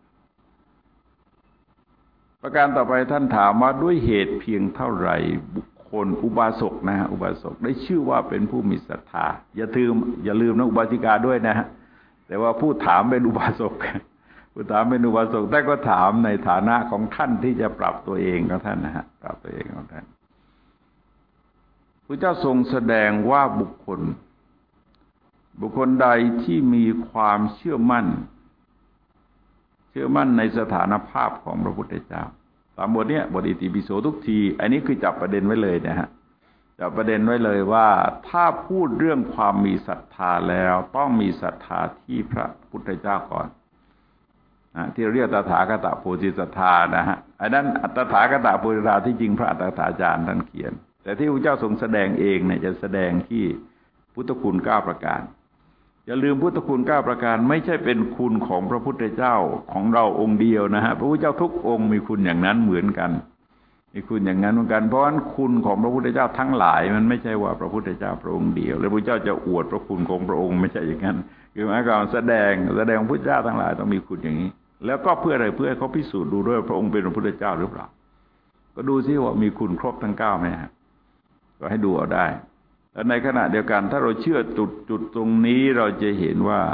ประการต่อไปท่านถามว่าด้วยเหตุเพียงเท่าไหร่บุคคลอุบาสกนะฮะอุบาสกได้ชื่อว่าเป็นผู้มีศรัทธาอย่าลืมนะอุบาสิกาด้วยนะฮะแต่ว่าผู้ถามเป็นอุบาสกผู้ถามเป็นอุบาสกแต่ก็ถามในฐานะของท่านที่จะปรับตัวเองของท่านนะฮะปรับตัวเองของท่านพระเจ้าทรงแสดงว่าบุคคลใดที่มีความเชื่อมั่นในสถานภาพของพระพุทธเจ้าตามบทเนี้ยบทอิติปิโสทุกทีอันนี้คือจับประเด็นไว้เลยนะฮะจับประเด็นไว้เลยว่าถ้าพูดเรื่องความมีศรัทธาแล้วต้องมีศรัทธาที่พระพุทธเจ้าก่อนที่เรียกตถาคตโพธิศรัทธานะฮะอันนั้นตถาคตโพธิศรัทธาที่จริงพระตถาจารย์ท่านเขียนแต่ที่พระเจ้าทรงแสดงเองเนี่ยจะแสดงที่พุทธคุณ9 ประการอย่าลืมพุทธคุณ9 ประการไม่ใช่เป็นคุณของพระพุทธเจ้าของเราองค์เดียวนะฮะพระพุทธเจ้าทุกองค์มีคุณอย่างนั้นเหมือนกันมีคุณอย่างนั้นเหมือนกันเพราะฉะนั้นคุณของพระพุทธเจ้าทั้งหลายมันไม่ใช่ว่าพระพุทธเจ้าพระองค์เดียวแล้วพระเจ้าจะอวดพระคุณของพระองค์ไม่ใช่อย่างนั้นคือหมายความแสดงพระพุทธเจ้าทั้งหลายต้องมีคุณอย่างนี้แล้วก็เพื่ออะไรเพื่อให้เขาพิสูจน์ดูด้วยพระองค์เป็นพระพุทธเจ้าหรือเปล่าก็ดูซิว่ามีคุณครบทั้ง9ไหมฮะก็ให้ดูเอาได้แต่ในขณะเดียวกันถ้าเราเชื่อจุดตรงนี้เราจะเห็นว่า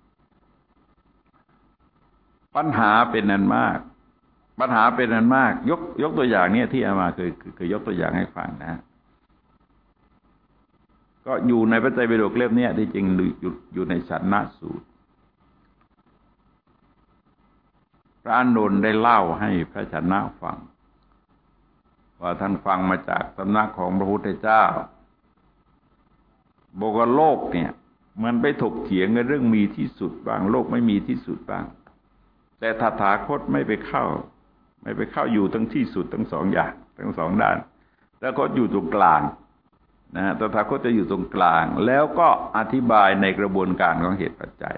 ปัญหาเป็นอันมากยกตัวอย่างเนี่ยที่อามาเคยยกตัวอย่างให้ฟังนะก็อยู่ในพระไตรปิฎกเล่มนี้ที่จริงอยู่ในฉันนะสูตรพระอานนท์ได้เล่าให้พระชนะฟังว่าท่านฟังมาจากสำนักของพระพุทธเจ้าบอกว่าโลกเนี่ยมันไปถกเถียงกันเรื่องมีที่สุดบ้างโลกไม่มีที่สุดบ้างแต่ตถาคตไม่ไปเข้าอยู่ทั้งที่สุดทั้ง2 อย่างทั้ง2 ด้านแต่ก็อยู่ตรงกลางนะตถาคตจะอยู่ตรงกลางแล้วก็อธิบายในกระบวนการของเหตุปัจจัย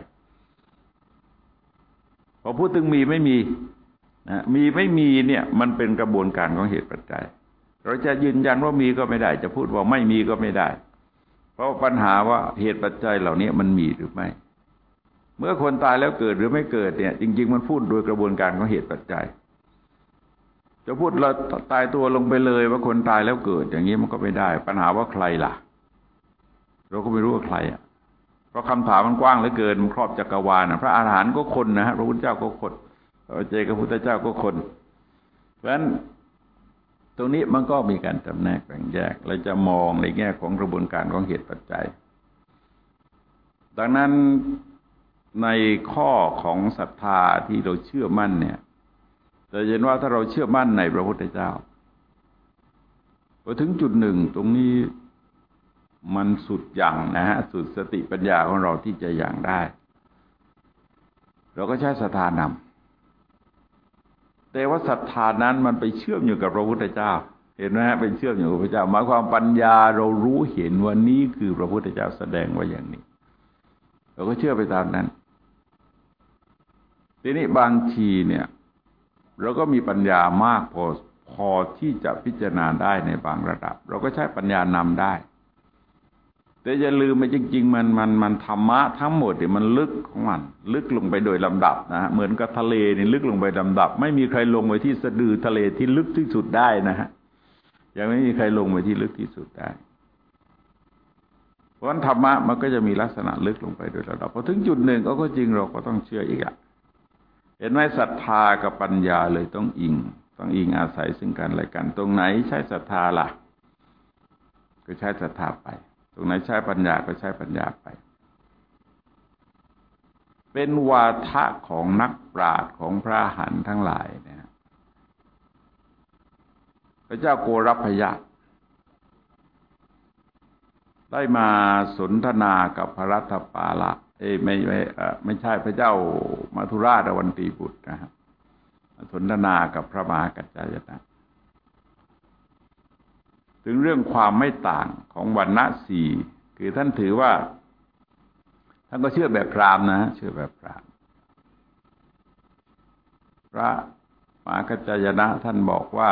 พอพูดถึงมีไม่มีนะมีไม่มีเนี่ยมันเป็นกระบวนการของเหตุปัจจัยเราจะยืนยันว่ามีก็ไม่ได้จะพูดว่าไม่มีก็ไม่ได้เพราะปัญหาว่าเหตุปัจจัยเหล่านี้มันมีหรือไม่เมื่อคนตายแล้วเกิดหรือไม่เกิดเนี่ยจริงๆมันพูดโดยกระบวนการของเหตุปัจจัยจะพูดเราตายตัวลงไปเลยว่าคนตายแล้วเกิดอย่างนี้มันก็ไม่ได้ปัญหาว่าใครล่ะเราก็ไม่รู้ว่าใครอ่ะเพราะคำถามมันกว้างเหลือเกินมันครอบจักรวาลพระอรหันต์ก็คนนะฮะพระพุทธเจ้าก็คนพระเจ้าพระพุทธเจ้าก็คนเพราะฉะนั้นตรงนี้มันก็มีการจำแนกแบ่งแยกเราจะมองในแง่ของกระบวนการของเหตุปัจจัยดังนั้นในข้อของศรัทธาที่เราเชื่อมั่นเนี่ยจะเห็นว่าถ้าเราเชื่อมั่นในพระพุทธเจ้าพอถึงจุดหนึ่งตรงนี้มันสุดอย่างนะฮะสุดสติปัญญาของเราที่จะอย่างได้เราก็ใช้ศรัทธานำแต่ว่าศรัทธานั้นมันไปเชื่อมอยู่กับพระพุทธเจ้าเห็นไหมฮะเป็นเชื่อมอยู่กับพระพุทธเจ้าหมายความปัญญาเรารู้เห็นว่านี้คือพระพุทธเจ้าแสดงไว้อย่างนี้เราก็เชื่อไปตามนั้นทีนี้บางทีเนี่ยเราก็มีปัญญามากพอที่จะพิจารณาได้ในบางระดับเราก็ใช้ปัญญานำได้แต่อย่าลืมไปจริงๆมันธรรมะทั้งหมดเนี่ยมันลึกของมันลึกลงไปโดยลำดับนะฮะเหมือนกับทะเลนี่ลึกลงไปลำดับไม่มีใครลงไปที่สะดือทะเลที่ลึกที่สุดได้นะฮะยังไม่มีใครลงไปที่ลึกที่สุดได้เพราะฉะนั้นธรรมะมันก็จะมีลักษณะลึกลงไปโดยลำดับพอถึงจุดหนึ่งก็จริงเราก็ต้องเชื่ออีกอ่ะเห็นไหมศรัทธากับปัญญาเลยต้องอิงต้องอิงอาศัยซึ่งกันและกันตรงไหนใช้ศรัทธาล่ะก็ใช้ศรัทธาไปตรงไหนใช้ปัญญาก็ใช้ปัญญาไปเป็นวาทะของนักปราชญ์ของพระอรหันต์ทั้งหลายเนี่ยพระเจ้าโกรพยะได้มาสนทนากับพระรัตปาละไม่ใช่พระเจ้ามัทุราชอวันตีบุตรนะครับสนทนากับพระมหากัจจายนะถึงเรื่องความไม่ต่างของวรรณะสี่คือท่านถือว่าท่านก็เชื่อแบบพราหมณ์นะเชื่อแบบพราหมณ์พระมหากัจจายนะท่านบอกว่า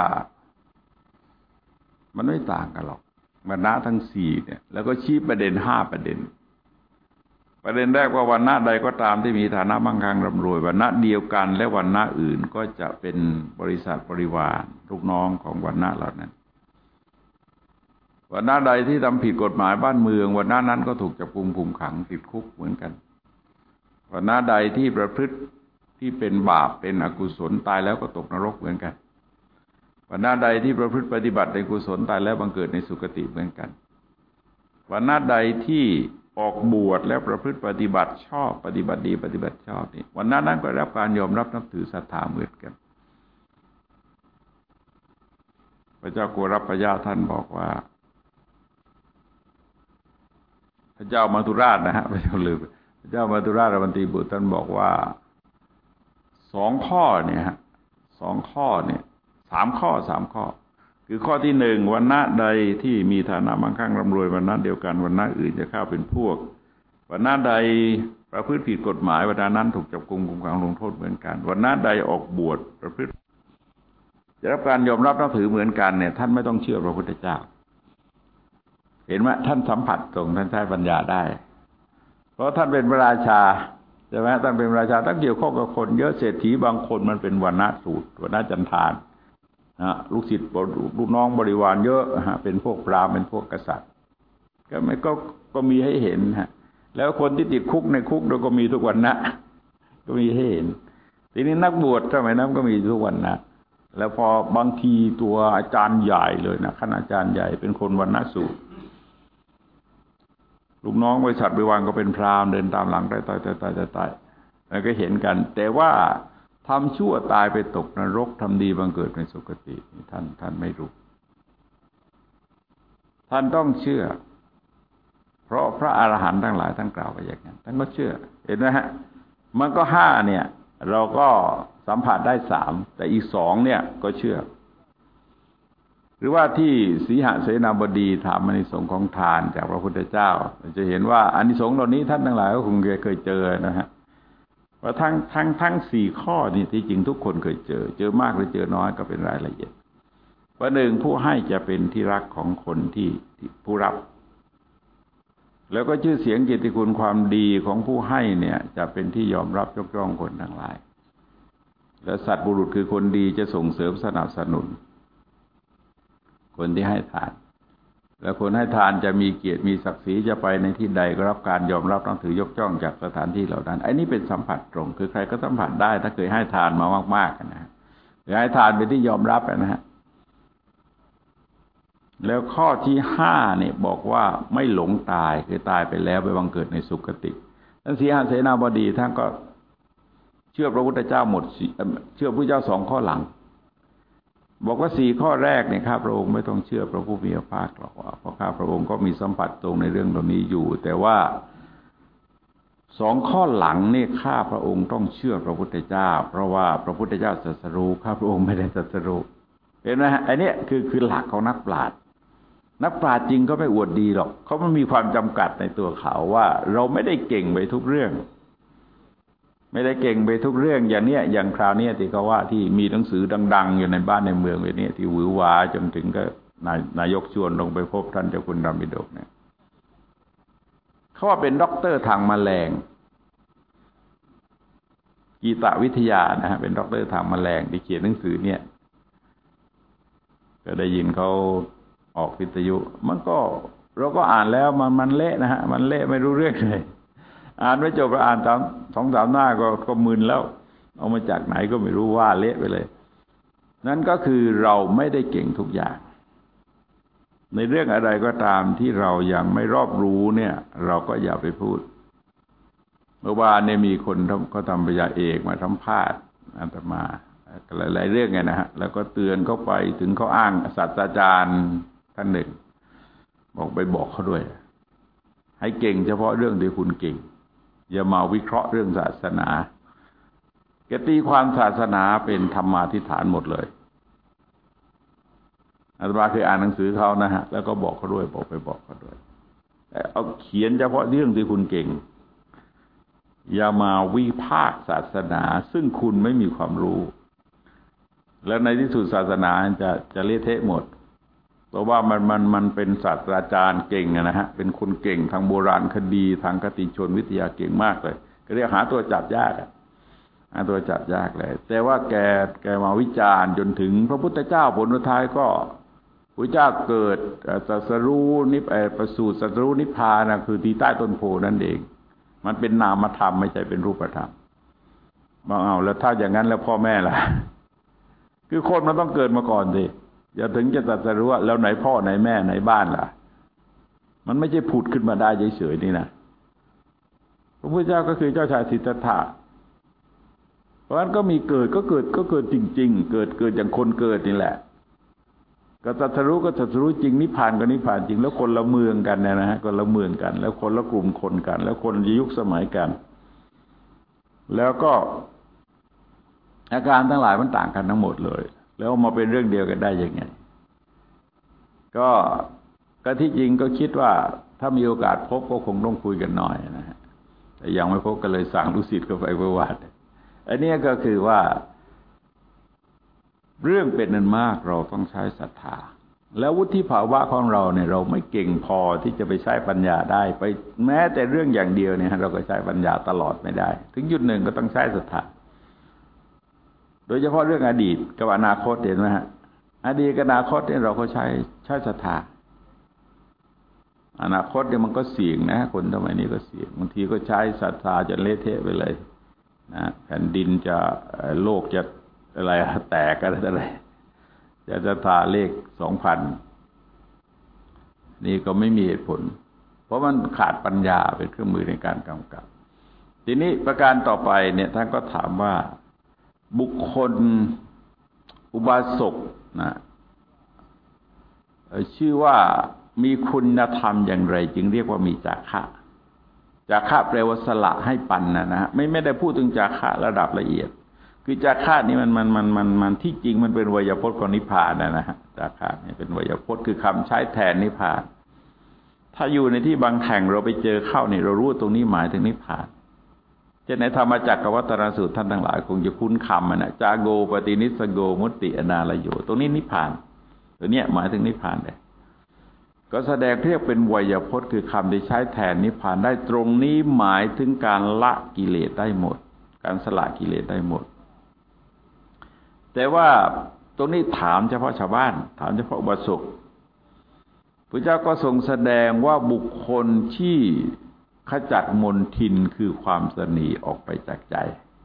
มันไม่ต่างกันหรอกวรรณะทั้งสี่เนี่ยแล้วก็ชี้ประเด็น5ประเด็นแรกว่าวรรณะใดก็ตามที่มีฐานะมั่งคั่งร่ำรวยวรรณะเดียวกันและวรรณะอื่นก็จะเป็นบริษัทบริวารลูกน้องของวรรณะเหล่านั้นวรรณะใดที่ทำผิดกฎหมายบ้านเมืองวรรณะนั้นก็ถูกจับกุมคุมขังติดคุกเหมือนกันวรรณะใดที่ประพฤติที่เป็นบาปเป็นอกุศลตายแล้วก็ตกนรกเหมือนกันวรรณะใดที่ประพฤติปฏิบัติในกุศลตายแล้วบังเกิดในสุคติเหมือนกันวรรณะใดที่ออกบวชแล้วประพฤติปฏิบัติชอบปฏิบัติดีปฏิบัติชอบนี่วรรณะนั้นก็ได้รับการยอมรับนับถือศรัทธาเหมือนกันพระเจ้าโกรพยะท่านบอกว่าพระเจ้ามัทุราชนะฮะพระเจ้าลืมพระเจ้ามัทุราชอวันตีบุตรท่านบอกว่า2 ข้อเนี่ยฮะ2 ข้อเนี่ย3 ข้อคือข้อที่1วรรณะใดที่มีฐานะมั่งคั่งร่ำรวยวรรณะเดียวกันวรรณะอื่นจะเข้าเป็นพวกวรรณะใดประพฤติผิดกฎหมายวรรณะนั้นถูกจับกุมคุมขังลงโทษเหมือนกันวรรณะใดออกบวชประพฤติจะรับการยอมรับนับถือเหมือนกันเนี่ยท่านไม่ต้องเชื่อพระพุทธเจ้าเห็นไหมท่านสัมผัสตรงท่านใช้ปัญญาได้เพราะท่านเป็นพระราชาใช่ไหมท่านเป็นพระราชาท่านเกี่ยวข้องกับคนเยอะเศรษฐีบางคนมันเป็นวรรณะสูตรวรรณะจันทานลูกศิษย์ลูกน้องบริวารเยอะเป็นพวกพราหมณ์เป็นพวกกษัตริย์ก็มีให้เห็นแล้วคนที่ติดคุกในคุกเราก็มีทุกวันนะก็มีให้เห็นทีนี้นักบวชสมัยนั้นก็มีทุกวันนะแล้วพอบางทีตัวอาจารย์ใหญ่เลยนะคณาจารย์ใหญ่เป็นคนวรรณะสูตรลูกน้องบริษัทบริวารก็เป็นพราหมณ์เดินตามหลังตายแล้วก็เห็นกันแต่ว่าทำชั่วตายไปตกนรกทำดีบังเกิดในสุคติท่านไม่รู้ท่านต้องเชื่อเพราะพระอรหันต์ทั้งหลายท่านกล่าวไว้อย่างนั้นท่านก็เชื่อเห็นไหมฮะมันก็5เนี่ยเราก็สัมผัสได้3แต่อีก2เนี่ยก็เชื่อหรือว่าที่สีหเสนาบดีถามอานิสงส์ของทานจากพระพุทธเจ้าจะเห็นว่าอานิสงส์เหล่านี้ท่านทั้งหลายก็คงเคยเจอนะฮะว่าทั้ง4ข้อนี่ที่จริงทุกคนเคยเจอมากหรือเจอน้อยก็เป็นรายละเอียดว่า1ผู้ให้จะเป็นที่รักของคนที่ผู้รับแล้วก็ชื่อเสียงเกียรติคุณความดีของผู้ให้เนี่ยจะเป็นที่ยอมรับยกย่องคนทั้งหลายและสัตว์บุรุษคือคนดีจะส่งเสริมสนับสนุนคนที่ให้ทานแล้วคนให้ทานจะมีเกียรติมีศักดิ์ศรีจะไปในที่ใดก็รับการยอมรับนับถือยกย่องจากสถานที่เหล่านั้นไอ้นี่เป็นสัมผัสตรงคือใครก็สัมผัสได้ถ้าเคยให้ทานมามากๆนะฮะหรือให้ทานเป็นที่ยอมรับนะฮะแล้วข้อที่5เนี่ยบอกว่าไม่หลงตายคือตายไปแล้วไปบังเกิดในสุคติท่านสีหเสนาบดีท่านก็เชื่อพระพุทธเจ้าหมดเชื่อพระเจ้า2ข้อหลังบอกว่า4ข้อแรกเนี่ยข้าพระองค์ไม่ต้องเชื่อพระผู้มีพระภาคหรอกเพราะข้าพระองค์ก็มีสัมผัสตรงในเรื่องตรงนี้อยู่แต่ว่า2ข้อหลังนี่ข้าพระองค์ต้องเชื่อพระพุทธเจ้าเพราะว่าพระพุทธเจ้าตรัสรู้ข้าพระองค์ไม่ได้ตรัสรู้เห็นไหมฮะอันนี้คือหลักของนักปราชญ์จริงก็ไม่อวดดีหรอกเขามันมีความจำกัดในตัวเขาว่าเราไม่ได้เก่งไปทุกเรื่องอย่างเนี้ยอย่างคราวนี้ที่เขาว่าที่มีหนังสือดังๆอยู่ในบ้านในเมืองไว้เนี่ยที่หวือหวาจนถึงก็นายกชวนลงไปพบท่านเจ้าคุณดำมิดกเนี่ยเขาว่าเป็นด็อกเตอร์ทางแมลงกีตวิทยานะฮะเป็นด็อกเตอร์ทางแมลงที่เขียนหนังสือเนี่ยก็ได้ยินเขาออกวิทยุมันก็เราก็อ่านแล้วมันเละนะฮะมันเละไม่รู้เรื่องเลยอ่านไม่จบแล้วอ่าน2-3 หน้าก็มึนแล้วเอามาจากไหนก็ไม่รู้ว่าเละไปเลยนั่นก็คือเราไม่ได้เก่งทุกอย่างในเรื่องอะไรก็ตามที่เรายังไม่รอบรู้เนี่ยเราก็อย่าไปพูดเมื่อวานเนี่ยมีคนเขาทำปริญญาเอกมาสัมภาษณ์อาตมาหลายๆเรื่องไงนะฮะแล้วก็เตือนเขาไปถึงเขาอ้างศาสตราจารย์ท่านหนึ่งบอกไปบอกเขาด้วยให้เก่งเฉพาะเรื่องที่คุณเก่งอย่ามาวิเคราะห์เรื่องศาสนาแกตีความศาสนาเป็นธรรมาธิฐานหมดเลยอาตมาเคยอ่านหนังสือเขานะฮะแล้วก็บอกเขาด้วยบอกเขาด้วยแต่เอาเขียนเฉพาะเรื่องที่คุณเก่งอย่ามาวิพากษ์ศาสนาซึ่งคุณไม่มีความรู้แล้วในที่สุดศาสนาจะเละเทะหมดเพราะว่ามันเป็นศาสตราจารย์เก่งนะฮะเป็นคนเก่งทางโบราณคดีทางคติชนวิทยาเก่งมากเลยก็เรียกหาตัวจับยากหาตัวจับยากเลยแต่ว่าแกมาวิจารณ์จนถึงพระพุทธเจ้าผลสุดท้ายก็พระเจ้าเกิดตรัสรู้ประสูติตรัสรู้นิพพานนะคือที่ใต้ต้นโพนั่นเองมันเป็นนามธรรมไม่ใช่เป็นรูปธรรมบอกเอาแล้วถ้าอย่างนั้นแล้วพ่อแม่ล่ะคือคนมันต้องเกิดมาก่อนสิอย่าถึงจะตรัสรู้ว่าแล้วไหนพ่อไหนแม่ไหนบ้านล่ะมันไม่ใช่ผุดขึ้นมาได้เฉยๆนี่นะพระพุทธเจ้าก็คือเจ้าชายสิทธัตถะเพราะฉะนั้นก็มีเกิดจริงๆเกิดอย่างคนเกิดนี่แหละก็ตรัสรู้จริงนิพพานก็นิพพานจริงแล้วคนละเมืองกันเนี่ยนะฮะคนละเมืองกันแล้วคนละกลุ่มคนกันแล้วคนยุคสมัยกันแล้วก็อาการทั้งหลายมันต่างกันทั้งหมดเลยแล้วมาเป็นเรื่องเดียวกันได้ยังไงก็ที่จริงก็คิดว่าถ้ามีโอกาสพบก็คงต้องคุยกันหน่อยนะฮะแต่ยังไม่พบก็เลยสั่งลูกศิษย์เข้าไปเพื่อวาดอันนี้ก็คือว่าเรื่องเป็นนั้นมากเราต้องใช้ศรัทธาแล้ววุฒิภาวะของเราเนี่ยเราไม่เก่งพอที่จะไปใช้ปัญญาได้ไปแม้แต่เรื่องอย่างเดียวเนี่ยเราก็ใช้ปัญญาตลอดไม่ได้ถึงจุดหนึ่งก็ต้องใช้ศรัทธาโดยเฉพาะเรื่องอดีตกับอนาคตเห็นไหมฮะอดีตกับอนาคตเนี่ยเราก็ใช้ศรัทธาอนาคตเนี่ยมันก็เสี่ยงนะคนสมัยนี้ก็เสี่ยงบางทีก็ใช้ศรัทธาจนเละเทะไปเลยนะแผ่นดินจะโลกจะอะไรแตกอะไรจะศรัทธาเลข 2,000 นี่ก็ไม่มีเหตุผลเพราะมันขาดปัญญาเป็นเครื่องมือในการกำกับทีนี้ประการต่อไปเนี่ยท่านก็ถามว่าบุคคลอุบาสกนะชื่อว่ามีคุณธรรมอย่างไรจึงเรียกว่ามีจาคะแปลว่าสละให้ปันนะฮะไม่ได้พูดถึงจาคะระดับละเอียดคือจาคะนี่มันที่จริงมันเป็นไวยพจน์ของนิพพานนะฮะจาคะนี่เป็นไวยพจน์คือคำใช้แทนนิพพานถ้าอยู่ในที่บางแห่งเราไปเจอเข้านี่เรารู้ตรงนี้หมายถึงนิพพานเช่นในธรรมจักรวัตรสูตรท่านทั้งหลายคงจะคุ้นคำนะจาโกปฏินิสโกมุตติอนาลโยตรงนี้นิพพานตัวเนี้ยหมายถึงนิพพานเลยก็แสดงเรียกเป็นไวยพจน์คือคำที่ใช้แทนนิพพานได้ตรงนี้หมายถึงการละกิเลสได้หมดการสละกิเลสได้หมดแต่ว่าตรงนี้ถามเฉพาะชาวบ้านถามเฉพาะอุบาสกพระเจ้าก็ทรงแสดงว่าบุคคลที่ขจัดมลทินคือความตณีออกไปจากใจ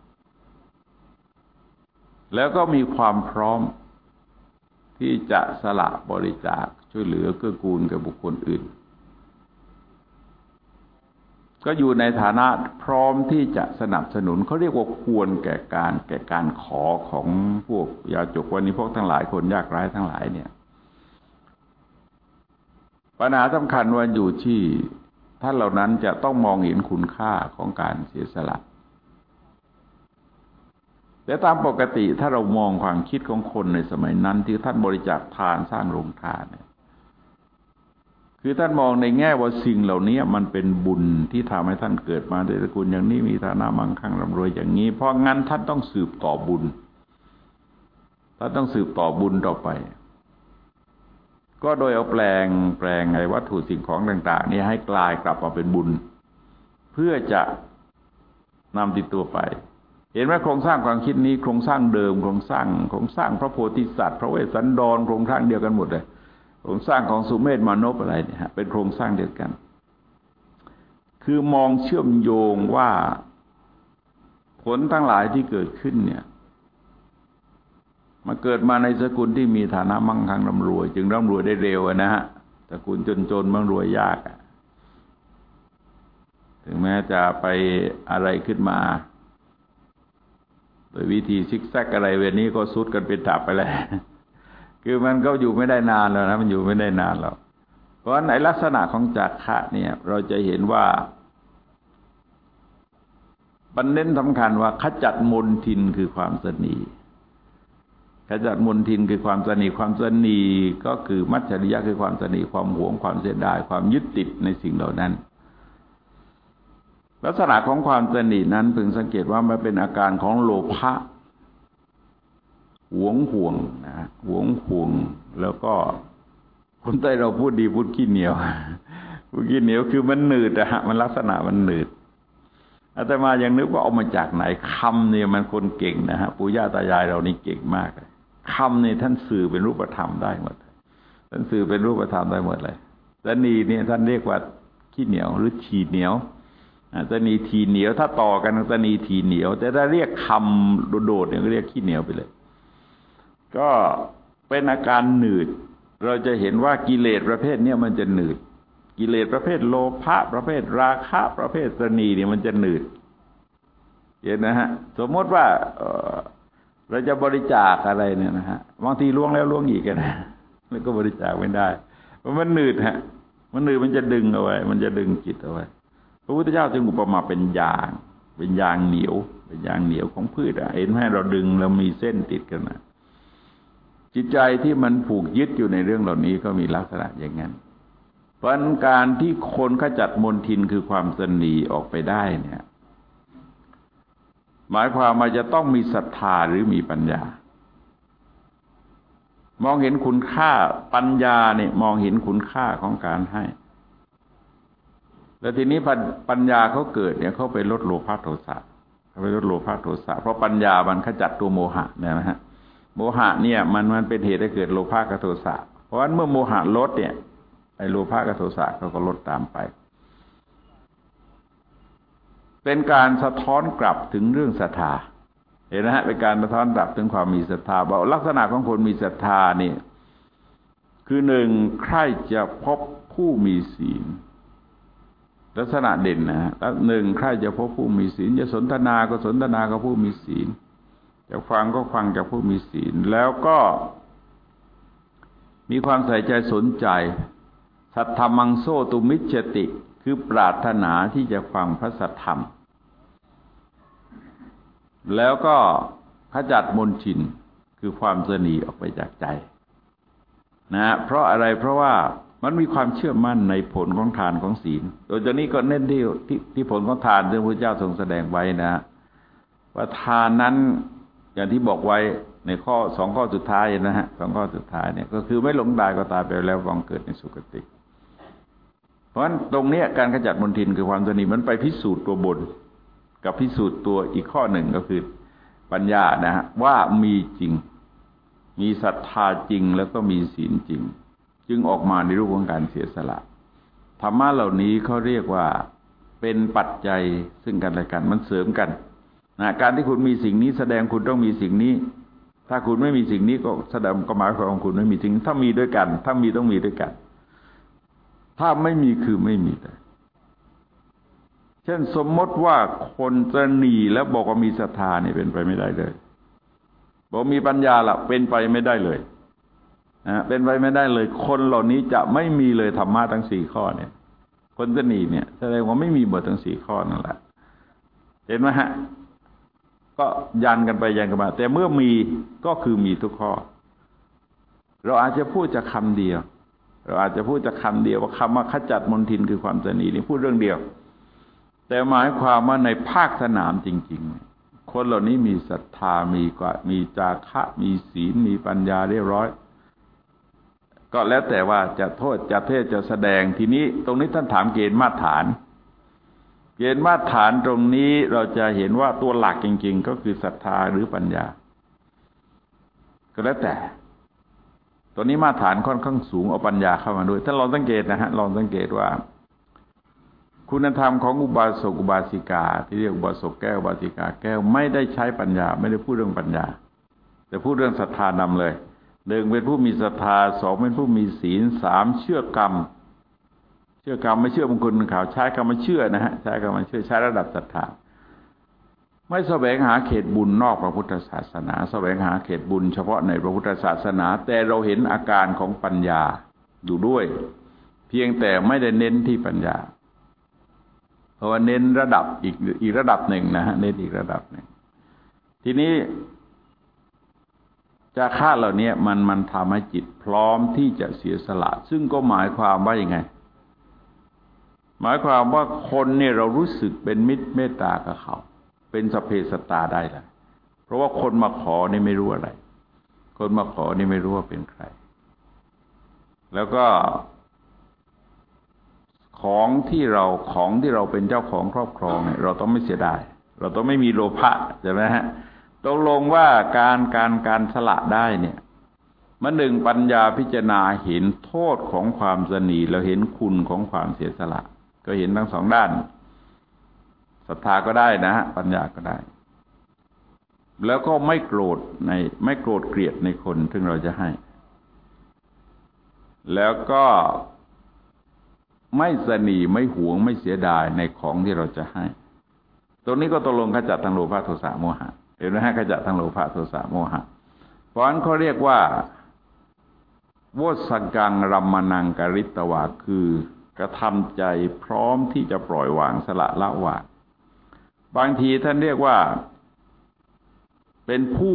แล้วก็มีความพร้อมที่จะสละบริจาคช่วยเหลือเกื้อกูลกับบุคคลอื่นก็อยู่ในฐานะพร้อมที่จะสนับสนุนเขาเรียกว่าควรแก่การขอของพวกยาจกวันนี้พวกทั้งหลายคนยากไร้ทั้งหลายเนี่ยปัญหาสำคัญว่าอยู่ที่ท่านเหล่านั้นจะต้องมองเห็นคุณค่าของการเสียสละแต่ตามปกติถ้าเรามองความคิดของคนในสมัยนั้นที่ท่านบริจาคทานสร้างโรงทานเนี่ยคือท่านมองในแง่ว่าสิ่งเหล่านี้มันเป็นบุญที่ทำให้ท่านเกิดมาในตระกูลอย่างนี้มีฐานะมั่งคั่งร่ำรวยอย่างนี้เพราะงั้นท่านต้องสืบต่อบุญท่านต้องสืบต่อบุญต่อไปก็โดยเอาแปลงไอ้วัตถุสิ่งของต่างๆนี้ให้กลายกลับมาเป็นบุญเพื่อจะนำติดตัวไปเห็นไหมโครงสร้างความคิดนี้โครงสร้างเดิมโครงสร้างพระโพธิสัตว์พระเวสสันดรโครงสร้างเดียวกันหมดเลยโครงสร้างของสุเมธมานพอะไรเนี่ยเป็นโครงสร้างเดียวกันคือมองเชื่อมโยงว่าผลทั้งหลายที่เกิดขึ้นเนี่ยมาเกิดมาในสกุลที่มีฐานะมั่งคั่งร่ำรวยจึงร่ำรวยได้เร็วนะฮะสกุลจนมั่งรวยยากถึงแม้จะไปอะไรขึ้นมาโดยวิธีซิกแซกอะไรเวลนี้ก็สุดกันเป็นตับไปแล้วคือมันก็อยู่ไม่ได้นานแล้วนะมันอยู่ไม่ได้นานแล้วเพราะฉะนั้นในลักษณะของจาคะเนี่ยเราจะเห็นว่าประเด็นสำคัญว่าขจัดมลทินคือความสนีขจัดมลทินคือความสนีความสนีก็คือมัจฉริยะคือความสนีความหวงความเสียดายความยึดติดในสิ่งเหล่านั้นลักษณะของความสนีนั้นพึงสังเกตว่ามันเป็นอาการของโลภะหวงห่วงนะหวงห่วงแล้วก็คนใต้เราพูดดีพูดขี้เหนียวพูดขี้เหนียวคือมันหนืดอะฮะมันลักษณะมันหนืดอาตมายังนึกว่าเอามาจากไหนคำเนี่ยมันคนเก่งนะฮะปู่ย่าตายายเรานี่เก่งมากเลยคำเนี่ยท่านสื่อเป็นรูปธรรมได้หมดท่านสื่อเป็นรูปธรรมได้หมดเลยตนีเนี่ยท่านเรียกว่าขี้เหนียวหรือทีเหนียวตนีทีเหนียวถ้าต่อกันตนีทีเหนียวแต่ถ้าเรียกคำโดดๆเนี่ยก็เรียกขี้เหนียวไปเลยก็เป็นอาการหนืดเราจะเห็นว่ากิเลสประเภทนี้มันจะหนืดกิเลสประเภทโลภะประเภทราคะประเภทตนีเนี่ยมันจะหนืดเห็นนะฮะสมมติว่าเราจะบริจาคอะไรเนี่ยนะฮะบางทีล่วงแล้วล่วงอีกนะแล้วก็บริจาคไม่ได้เพราะมันหนืดฮะมันหนืดมันจะดึงเอาไว้มันจะดึงจิตเอาไว้พระพุทธเจ้าจึงอุปมาเป็นยางเหนียวเป็นยางเหนียวของพืชเห็นไหมเราดึงแล้วมีเส้นติดกันนะจิตใจที่มันผูกยึดอยู่ในเรื่องเหล่านี้ก็มีลักษณะอย่างนั้นเพราะการที่คนขจัดมลทินคือความตนีออกไปได้เนี่ยหมายความว่าจะต้องมีศรัทธาหรือมีปัญญามองเห็นคุณค่าปัญญาเนี่ยมองเห็นคุณค่าของการให้แล้วทีนี้ปัญญาเขาเกิดเนี่ยเขาไปลดโลภะโทสะเขาไปลดโลภะโทสะเพราะปัญญามันขจัดตัวโมหะเนี่ยนะฮะโมหะเนี่ยมันเป็นเหตุให้เกิดโลภะกับโทสะเพราะฉะนั้นเมื่อโมหะลดเนี่ยไอ้โลภะกับโทสะเขาก็ลดตามไปเป็นการสะท้อนกลับถึงเรื่องศรัทธาเห็นนะฮะเป็นการสะท้อนกลับถึงความมีศรัทธาบอกลักษณะของคนมีศรัทธานี่คือหนึ่งใคร่จะพบผู้มีศีลลักษณะเด่นนะฮะหนึ่งใคร่จะพบผู้มีศีลจะสนทนาก็สนทนากับผู้มีศีลจะฟังก็ฟังจากผู้มีศีลแล้วก็มีความใส่ใจสนใจสัทธมังโสตุมิจฉติคือปรารถนาที่จะฟังพระสัทธรรมแล้วก็ขจัดมลทินคือความตนีออกไปจากใจนะเพราะอะไรเพราะว่ามันมีความเชื่อมั่นในผลของทานของศีลโดยจากนี้ก็เน้นที่ผลของทานที่พระพุทธเจ้าทรงแสดงไว้นะว่าทานนั้นอย่างที่บอกไว้ในข้อ2ข้อสุดท้ายนะฮะ2ข้อสุดท้ายเนี่ยก็คือไม่หลงตายก็ตายไปแล้ววังเกิดในสุคติเพราะฉะนั้นตรงนี้การขจัดมลทินคือความตนีมันไปพิสูจน์ตัวบนกับพิสูจน์ตัวอีกข้อหนึ่งก็คือปัญญานะฮะว่ามีจริงมีศรัทธาจริงแล้วก็มีศีลจริงจึงออกมาในรูปของการเสียสละธรรมะเหล่านี้เขาเรียกว่าเป็นปัจจัยซึ่งกันและกันมันเสริมกันนะการที่คุณมีสิ่งนี้แสดงคุณต้องมีสิ่งนี้ถ้าคุณไม่มีสิ่งนี้ก็แสดงก็หมายความว่าคุณไม่มีสิ่งถ้ามีด้วยกันถ้ามีต้องมีด้วยกันถ้าไม่มีคือไม่มีเลยเช่นสมมติว่าคนตนีแล้วบอกว่ามีศรัทธาเนี่ยเป็นไปไม่ได้เลยบอกมีปัญญาล่ะเป็นไปไม่ได้เลยเป็นไปไม่ได้เลยคนเหล่านี้จะไม่มีเลยธรรมะทั้ง4ข้อเนี่ยคนตนีเนี่ยแสดงว่าไม่มีหมดทั้ง4ข้อนั่นแหละเห็นไหมฮะก็ยันกันไปยันกันมาแต่เมื่อมีก็คือมีทุกข้อเราอาจจะพูดจากคำเดียวว่าคำว่าขจัดมลทินคือความตนีนี่พูดเรื่องเดียวแต่หมายความว่าในภาคสนามจริงๆคนเหล่านี้มีศรัทธามีจาคะมีศีลมีปัญญาเรียบร้อยก็แล้วแต่ว่าจะโทษจะเทศจะแสดงทีนี้ตรงนี้ท่านถามเกณฑ์มาตรฐานตรงนี้เราจะเห็นว่าตัวหลักจริงๆก็คือศรัทธาหรือปัญญาก็แล้วแต่ตัวนี้มาตรฐานค่อนข้างสูงเอาปัญญาเข้ามาด้วยถ้าลองสังเกตนะฮะลองสังเกตว่าคุณธรรมของอุบาสกอุบาสิกาที่เรียกอุบาสกแก้วอุบาสิกาแก้วไม่ได้ใช้ปัญญาไม่ได้พูดเรื่องปัญญาแต่พูดเรื่องศรัทธานำเลยหนึ่งเป็นผู้มีศรัทธาสองเป็นผู้มีศีลสามเชื่อกรรมไม่เชื่อบุญคุณข่าวใช้คำว่าเชื่อนะฮะใช้คำว่าเชื่อใช้ระดับศรัทธาไม่แสวงหาเขตบุญนอกพระพุทธศาสนาแสวงหาเขตบุญเฉพาะในพระพุทธศาสนาแต่เราเห็นอาการของปัญญาอยู่ด้วยเพียงแต่ไม่ได้เน้นที่ปัญญาเพราะว่าเน้นระดับอีกระดับหนึ่งนะฮะเน้นอีกระดับหนึ่งทีนี้จาคะเหล่านี้มันทำให้จิตพร้อมที่จะเสียสละซึ่งก็หมายความว่ายังไงหมายความว่าคนเนี่ยเรารู้สึกเป็นมิตรเมตตากับเขาเป็นสัพเพสัตตาได้แหละเพราะว่าคนมาขอนี่ไม่รู้อะไรคนมาขอนี่ไม่รู้ว่าเป็นใครแล้วก็ของที่เราเป็นเจ้าของครอบครองเนี่ยเราต้องไม่เสียดายเราต้องไม่มีโลภะใช่ไหมฮะตกลงว่าการสละได้เนี่ยมันหนึ่งปัญญาพิจารณาเห็นโทษของความตณีแล้วเห็นคุณของความเสียสละก็เห็นทั้งสองด้านศรัทธาก็ได้นะปัญญาก็ได้แล้วก็ไม่โกรธเกลียดในคนซึ่งเราจะให้แล้วก็ไม่สนีไม่หวงไม่เสียดายในของที่เราจะให้ตรงนี้ก็ตกลงขจัดทั้งโลภะโทสะโมหะเห็นไหมฮะขจัดทั้งโลภะโทสะโมหะเพราะฉะนั้นเขาเรียกว่าโวสกังรัมมนังกริตวาคือกระทำใจพร้อมที่จะปล่อยวางสละละวางบางทีท่านเรียกว่าเป็นผู้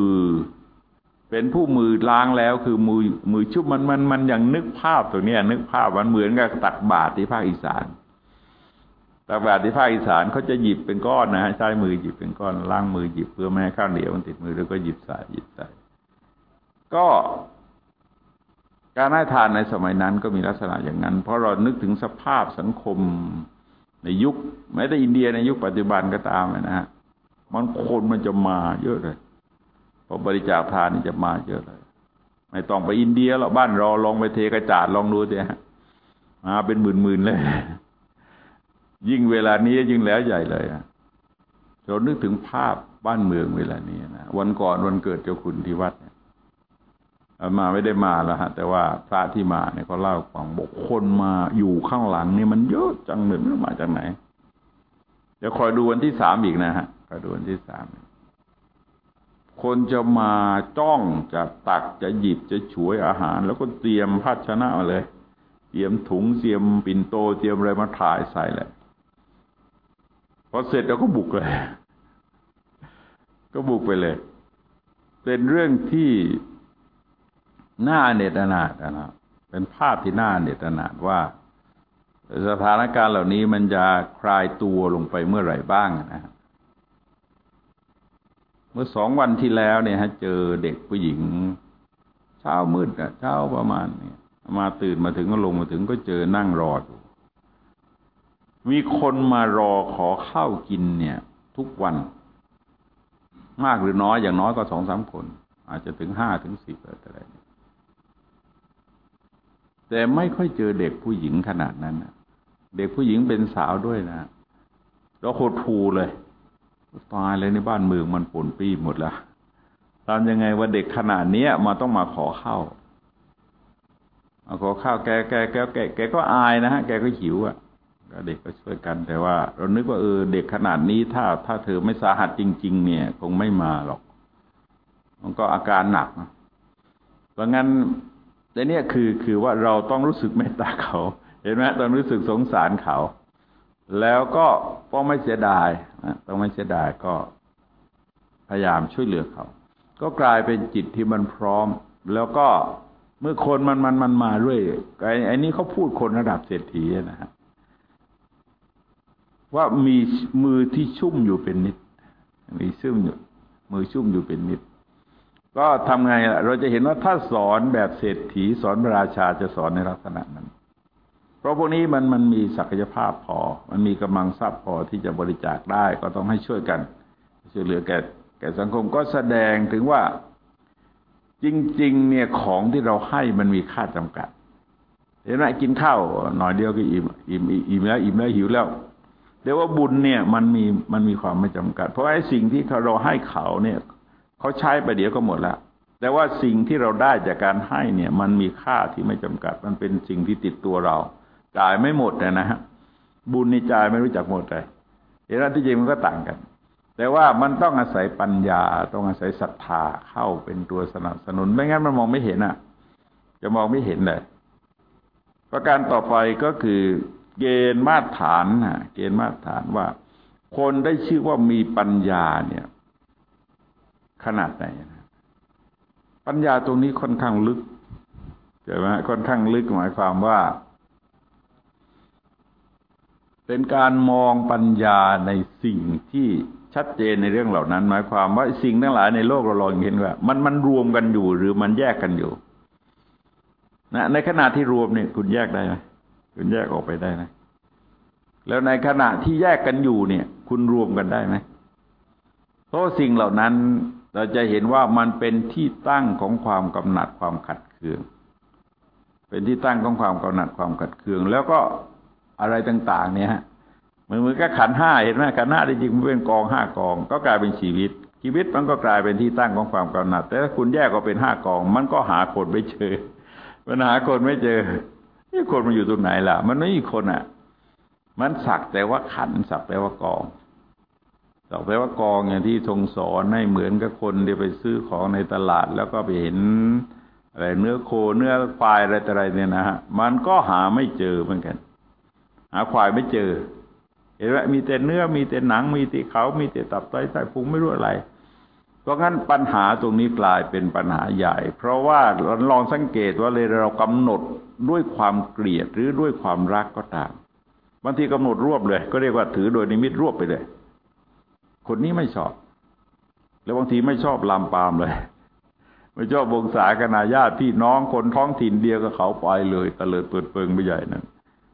มือล้างแล้วคือมือชุบมันอย่างนึกภาพตรงนี้นึกภาพมันเหมือนกับตักบาตรที่ภาคอีสานตักบาตรที่ภาคอีสานเขาจะหยิบเป็นก้อนนะฮะใช้มือหยิบเป็นก้อนล้างมือหยิบเพื่อไม่ให้ข้าวเหนียวมันติดมือแล้วก็หยิบใส่ก็การให้ทานในสมัยนั้นก็มีลักษณะอย่างนั้นเพราะเรานึกถึงสภาพสังคมในยุคแม้แต่อินเดียในยุคปัจจุบันก็ตามนะฮะมันจะมาเยอะเลยพอบริจาคทานนี่จะมาเยอะเลยไม่ต้องไปอินเดียหรอกบ้านเราลองไปเทกระจาดลองดูสิฮะมาเป็นหมื่นๆเลยยิ่งเวลานี้ยิ่งแล้วใหญ่เลยเรานึกถึงภาพบ้านเมืองเวลานี้นะวันก่อนวันเกิดเจ้าคุณที่วัดมาไม่ได้มาแล้วฮะแต่ว่าพระที่มาเนี่ยเขาเล่าฟังบอกคนมาอยู่ข้างหลังนี่มันเยอะจังเลยไม่รู้มาจากไหนเดี๋ยวคอยดูวันที่3อีกนะฮะคอยดูวันที่3คนจะมาจ้องจะตักจะหยิบจะฉวยอาหารแล้วก็เตรียมภาชนะมาเลยเตรียมถุงเตรียมปิ่นโตเตรียมอะไรมาถ่ายใส่เลยพอเสร็จแล้วก็บุกเลยไปเลยเป็นเรื่องที่น่าเนตรนาถนะเป็นภาพที่น่าเนตรนาถว่าสถานการณ์เหล่านี้มันจะคลายตัวลงไปเมื่อไหร่บ้างนะเมื่อ2 วันที่แล้วเนี่ยฮะเจอเด็กผู้หญิงเช้ามืดเช้าประมาณนี้มาตื่นมาถึงก็ลงมาถึงก็เจอนั่งรออยู่มีคนมารอขอข้าวกินเนี่ยทุกวันมากหรือน้อยอย่างน้อยก็2-3 คนอาจจะถึง5 ถึง 10อะไรแต่ไม่ค่อยเจอเด็กผู้หญิงขนาดนั้นนะเด็กผู้หญิงเป็นสาวด้วยนะแล้วโคตรภูเลยตายเลยในบ้านเมืองมันป่นปี้หมดแล้วทำยังไงว่าเด็กขนาดนี้มาต้องมาขอข้าวแกก็อายนะฮะแกก็หิวอ่ะก็เด็กก็ช่วยกันแต่ว่าเรานึกว่าเด็กขนาดนี้ถ้าเธอไม่สาหัสจริงๆเนี่ยคงไม่มาหรอกมันก็อาการหนักเพราะงั้นแต่เนี่ยคือว่าเราต้องรู้สึกเมตตาเขาเห็นไหมต้องรู้สึกสงสารเขาแล้วก็ต้องไม่เสียดายต้องไม่เสียดายก็พยายามช่วยเหลือเขาก็กลายเป็นจิตที่มันพร้อมแล้วก็เมื่อคนมันมาด้วยไอ้นี้เขาพูดคนระดับเศรษฐีนะฮะว่ามีมือที่ชุ่มอยู่เป็นนิดมือชุ่มอยู่เป็นนิดก็ทำไงล่ะเราจะเห็นว่าถ้าสอนแบบเศรษฐีสอนพระราชาจะสอนในลักษณะนั้นเพราะพวกนี้มันมีศักยภาพพอมันมีกำลังทรัพย์พอที่จะบริจาคได้ก็ต้องให้ช่วยกันช่วยเหลือแก่สังคมก็แสดงถึงว่าจริงๆเนี่ยของที่เราให้มันมีค่าจำกัดเห็นไหมกินข้าวหน่อยเดียวก็อิ่มแล้วหิวแล้วเดี๋ยวว่าบุญเนี่ยมันมีความไม่จำกัดเพราะไอ้สิ่งที่เราให้เขาเนี่ยเขาใช้ไปเดี๋ยวก็หมดแล้วแต่ว่าสิ่งที่เราได้จากการให้เนี่ยมันมีค่าที่ไม่จำกัดมันเป็นสิ่งที่ติดตัวเราจ่ายไม่หมดนะฮะบุญนี่จ่ายไม่รู้จักหมดเลยเหตุนั้นที่จริงมันก็ต่างกันแต่ว่ามันต้องอาศัยปัญญาต้องอาศัยศรัทธาเข้าเป็นตัวสนับสนุนไม่งั้นมันมองไม่เห็นอ่ะจะมองไม่เห็นเลยประการต่อไปก็คือเกณฑ์มาตรฐานเกณฑ์มาตรฐานว่าคนได้ชื่อว่ามีปัญญาเนี่ยขนาดไหนนะปัญญาตรงนี้ค่อนข้างลึกใช่ไหมค่อนข้างลึกหมายความว่าเป็นการมองปัญญาในสิ่งที่ชัดเจนในเรื่องเหล่านั้นหมายความว่าสิ่งทั้งหลายในโลกเราลองเห็นว่ามันรวมกันอยู่หรือมันแยกกันอยู่นะในขณะที่รวมเนี่ยคุณแยกได้ไหมคุณแยกออกไปได้ไหมแล้วในขณะที่แยกกันอยู่เนี่ยคุณรวมกันได้ไหมเพราะสิ่งเหล่านั้นเราจะเห็นว่ามันเป็นที่ตั้งของความกำหนัดความขัดเคืองเป็นที่ตั้งของความกำหนัดความขัดเคืองแล้วก็อะไรต่างๆเนี่ยฮะเหมือนกับขันธ์ห้าเห็นไหมขันธ์ห้าจริงๆมันเป็นกอง5 กองก็กลายเป็นชีวิตมันก็กลายเป็นที่ตั้งของความกำหนัดแต่ถ้าคุณแยกออกเป็น5 กองมันก็หาคนไม่เจอปัญหาคนไม่เจอนี่คนมันอยู่ตรงไหนล่ะมันไม่มีคนอ่ะมันสักแต่ว่าขันธ์สักแต่ว่ากองสักแต่ว่ากองอย่างที่ทรงสอนให้เหมือนกับคนที่ไปซื้อของในตลาดแล้วก็ไปเห็นอะไรเนื้อโคเนื้อควายอะไรเนี่ยนะฮะมันก็หาไม่เจอเหมือนกันหาควายไม่เจอเห็นไหมมีแต่เนื้อมีแต่หนังมีแต่เขามีแต่ตับไตไส้พุงไม่รู้อะไรเพราะงั้นปัญหาตรงนี้กลายเป็นปัญหาใหญ่เพราะว่าลองสังเกตว่าเลยเรากำหนดด้วยความเกลียดหรือด้วยความรักก็ตามบางทีกำหนดรวบเลยก็เรียกว่าถือโดยนิมิตรวบไปเลยคนนี้ไม่ชอบแล้วบางทีไม่ชอบลามปามเลยไม่ชอบวงศาคณาญาติพี่น้องคนท้องถิ่นเดียวกับเขาไปเลยตะเลิดเปิดเปิงไปใหญ่นั่น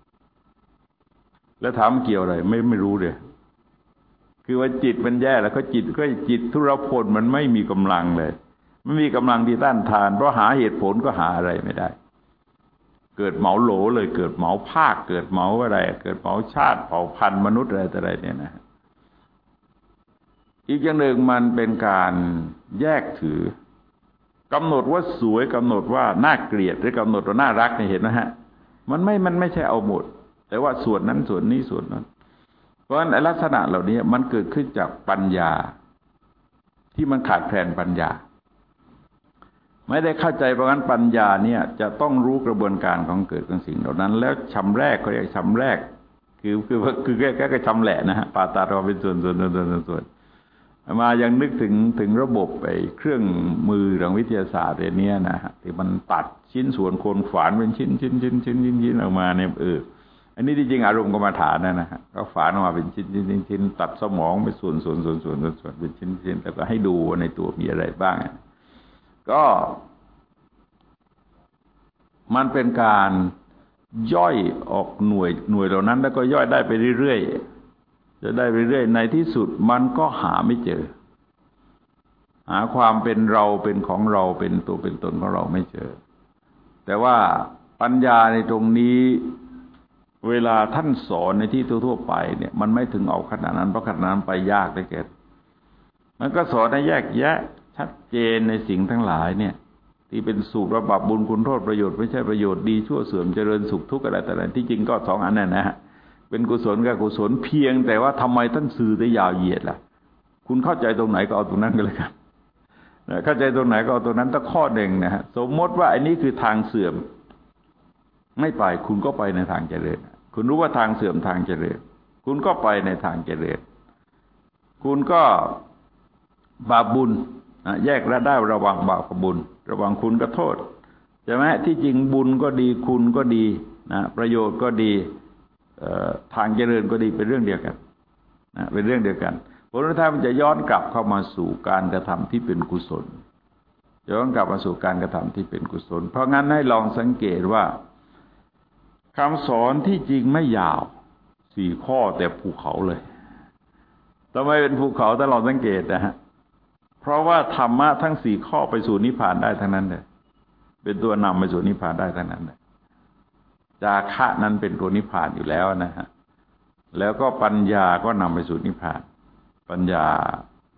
แล้วถามเกี่ยวอะไรไม่รู้เลยคือว่าจิตมันแย่แล้วก็จิตทุรพลมันไม่มีกำลังเลยไม่มีกำลังที่ต้านทานเพราะหาเหตุผลก็หาอะไรไม่ได้เกิดเหมาโหลเลยเกิดเหมาภาคเกิดเหมาอะไรเกิดเหมาชาติเผ่าพันธุ์มนุษย์อะไรเนี่ยนะอีกอย่างหนึ่งมันเป็นการแยกถือกำหนดว่าสวยกำหนดว่าน่าเกลียดหรือกำหนดว่าน่ารักเนี่ยเห็นไหมฮะมันไม่ใช่เอาหมดแต่ว่าส่วนนั้นส่วนนี้ส่วนนั้นเพราะฉะนั้นลักษณะเหล่านี้มันเกิดขึ้นจากปัญญาที่มันขาดแคลนปัญญาไม่ได้เข้าใจเพราะงั้นปัญญาเนี่ยจะต้องรู้กระบวนการของเกิดของสิ่งเหล่านั้นแล้วชำแรกเขาเรียกชำแรกคือแค่ชำแหละนะฮะปาตาเราเป็นส่วนมายังนึกถึงระบบไปเครื่องมือทางวิทยาศาสตร์เนี้ยนะฮะที่มันตัดชิ้นส่วนโคนฝานเป็นชิ้นออกมาเนี่ยอันนี้จริงๆอารมณ์กรรมฐานนะฮะก็ฝานออกมาเป็นชิ้นตัดสมองเป็นส่วนเป็นชิ้นแล้วก็ให้ดูในตัวมีอะไรบ้างก็มันเป็นการย่อยออกหน่วยเหล่านั้นแล้วก็ย่อยได้ไปเรื่อยๆจะได้ไปเรื่อยในที่สุดมันก็หาไม่เจอหาความเป็นเราเป็นของเราเป็นตัวเป็นตนของเราไม่เจอแต่ว่าปัญญาในตรงนี้เวลาท่านสอนในที่ทั่วๆไปเนี่ยมันไม่ถึงเอาขนาดนั้นเพราะขนาดนั้นไปยากได้แก่มันก็สอนให้แยกแยะชัดเจนในสิ่งทั้งหลายเนี่ยที่เป็นสุขระบาปบุญคุณโทษประโยชน์ไม่ใช่ประโยชน์ดีชั่วเสื่อมเจริญสุขทุกข์อะไรแต่ละที่จริงก็2 อันนั่นนะฮะเป็นกุศลกับอกุศลเพียงแต่ว่าทำไมท่านสื่อได้ยาวเหยียดล่ะคุณเข้าใจตรงไหนก็เอาตรงนั้นก็เลยครับเข้าใจตรงไหนก็เอาตรงนั้นตั้งข้อหนึ่งนะฮะสมมติว่าอันนี้คือทางเสื่อมไม่ไปคุณก็ไปในทางเจริญคุณรู้ว่าทางเสื่อมทางเจริญคุณก็ไปในทางเจริญคุณก็บาปบุญแยกได้ระหว่างบาปกับบุญระหว่างคุณกับโทษใช่ไหมที่จริงบุญก็ดีคุณก็ดีนะประโยชน์ก็ดีทางเจริญก็ดีเป็นเรื่องเดียวกันนะเป็นเรื่องเดียวกันผลท้ายมันจะย้อนกลับเข้ามาสู่การกระทำที่เป็นกุศลย้อนกลับมาสู่การกระทำที่เป็นกุศลเพราะงั้นให้ลองสังเกตว่าคำสอนที่จริงไม่ยาว4 ข้อแต่ภูเขาเลยทำไมเป็นภูเขาถ้าเราสังเกตนะฮะเพราะว่าธรรมะทั้ง4 ข้อไปสู่นิพพานได้ทั้งนั้นเลยเป็นตัวนำไปสู่นิพพานได้ทั้งนั้นเลยจาคะนั้นเป็นตัวนิพพานอยู่แล้วนะฮะแล้วก็ปัญญาก็นำไปสู่นิพพานปัญญา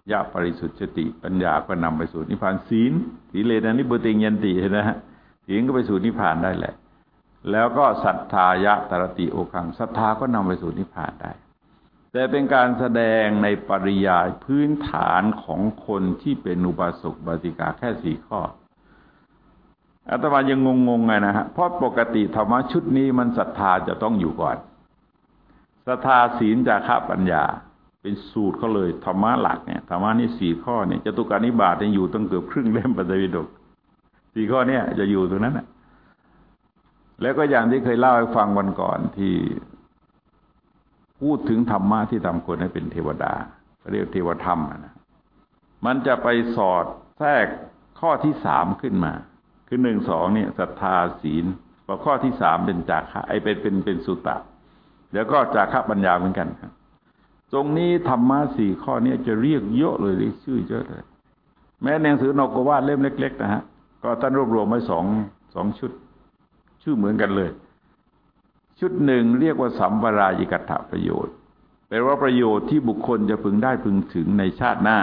ยะปริสุทธิติปัญญาก็นำไปสู่นิพพานศีลเลนะนิพพุติยันตินะฮะศีลก็ไปสู่นิพพานได้แหละแล้วก็ศรัทธายะตรติโอคังศรัทธาก็นำไปสู่นิพพานได้แต่เป็นการแสดงในปริยายพื้นฐานของคนที่เป็นอุบาสกอุบาสิกาแค่4 ข้ออาตมายังงงๆไงนะฮะเพราะปกติธรรมะชุดนี้มันศรัทธาจะต้องอยู่ก่อนศรัทธาศีลจาคะปัญญาเป็นสูตรเขาเลยธรรมะหลักเนี่ยธรรมะนี่4 ข้อเนี่ยจตุการนิบาตเนี่ยอยู่ตั้งเกือบครึ่งเล่มปฐวีฎก4 ข้อเนี่ยจะอยู่ตรงนั้นนะแล้วก็อย่างที่เคยเล่าให้ฟังวันก่อนที่พูดถึงธรรมะที่ทำคนให้เป็นเทวดาเรียกเทวธรรมนะมันจะไปสอดแทรกข้อที่3ขึ้นมาคือ1 2เนี่ยศรัทธาศีลพอข้อที่3เป็นจาคะเป็นสุตตะแล้วก็จาคะปัญญาเหมือนกันครับตรงนี้ธรรมะ4 ข้อนี้จะเรียกเยอะเลยเรียกชื่อเยอะเลยแม้ในหนังสือนกวาดเล่มเล็กๆนะฮะก็ท่านรวบรวมไว้2 ชุดชื่อเหมือนกันเลยชุดหนึ่งเรียกว่าสัมปรายิกัตถประโยชน์แปลว่าประโยชน์ที่บุคคลจะพึงได้พึงถึงในชาติหน้า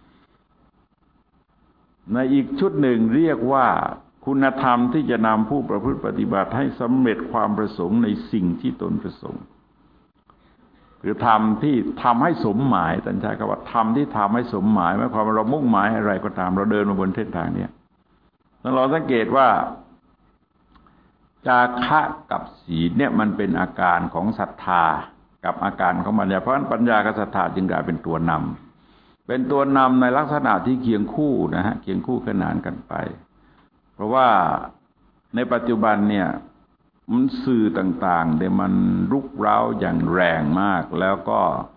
ในอีกชุดหนึ่งเรียกว่าคุณธรรมที่จะนำผู้ประพฤติปฏิบัติให้สำเร็จความประสงค์ในสิ่งที่ตนประสงค์คือธรรมที่ทำให้สมหมายท่านใช้คำว่าธรรมที่ทำให้สมหมายหมายความว่าเรามุ่งหมายอะไรก็ตามเราเดินมาบนเส้นทางนี้เราสังเกตว่าจาคะกับศีลเนี่ยมันเป็นอาการของศรัทธากับอาการของปัญญาเพราะฉะนั้นปัญญากับศรัทธาจึงกลายเป็นตัวนำเป็นตัวนำในลักษณะที่เคียงคู่นะฮะเคียงคู่ขนานกันไปเพราะว่าในปัจจุบันเนี่ยมันสื่อต่างๆเนี่ยมันรุกเร้าอย่างแรงมากแล้วก็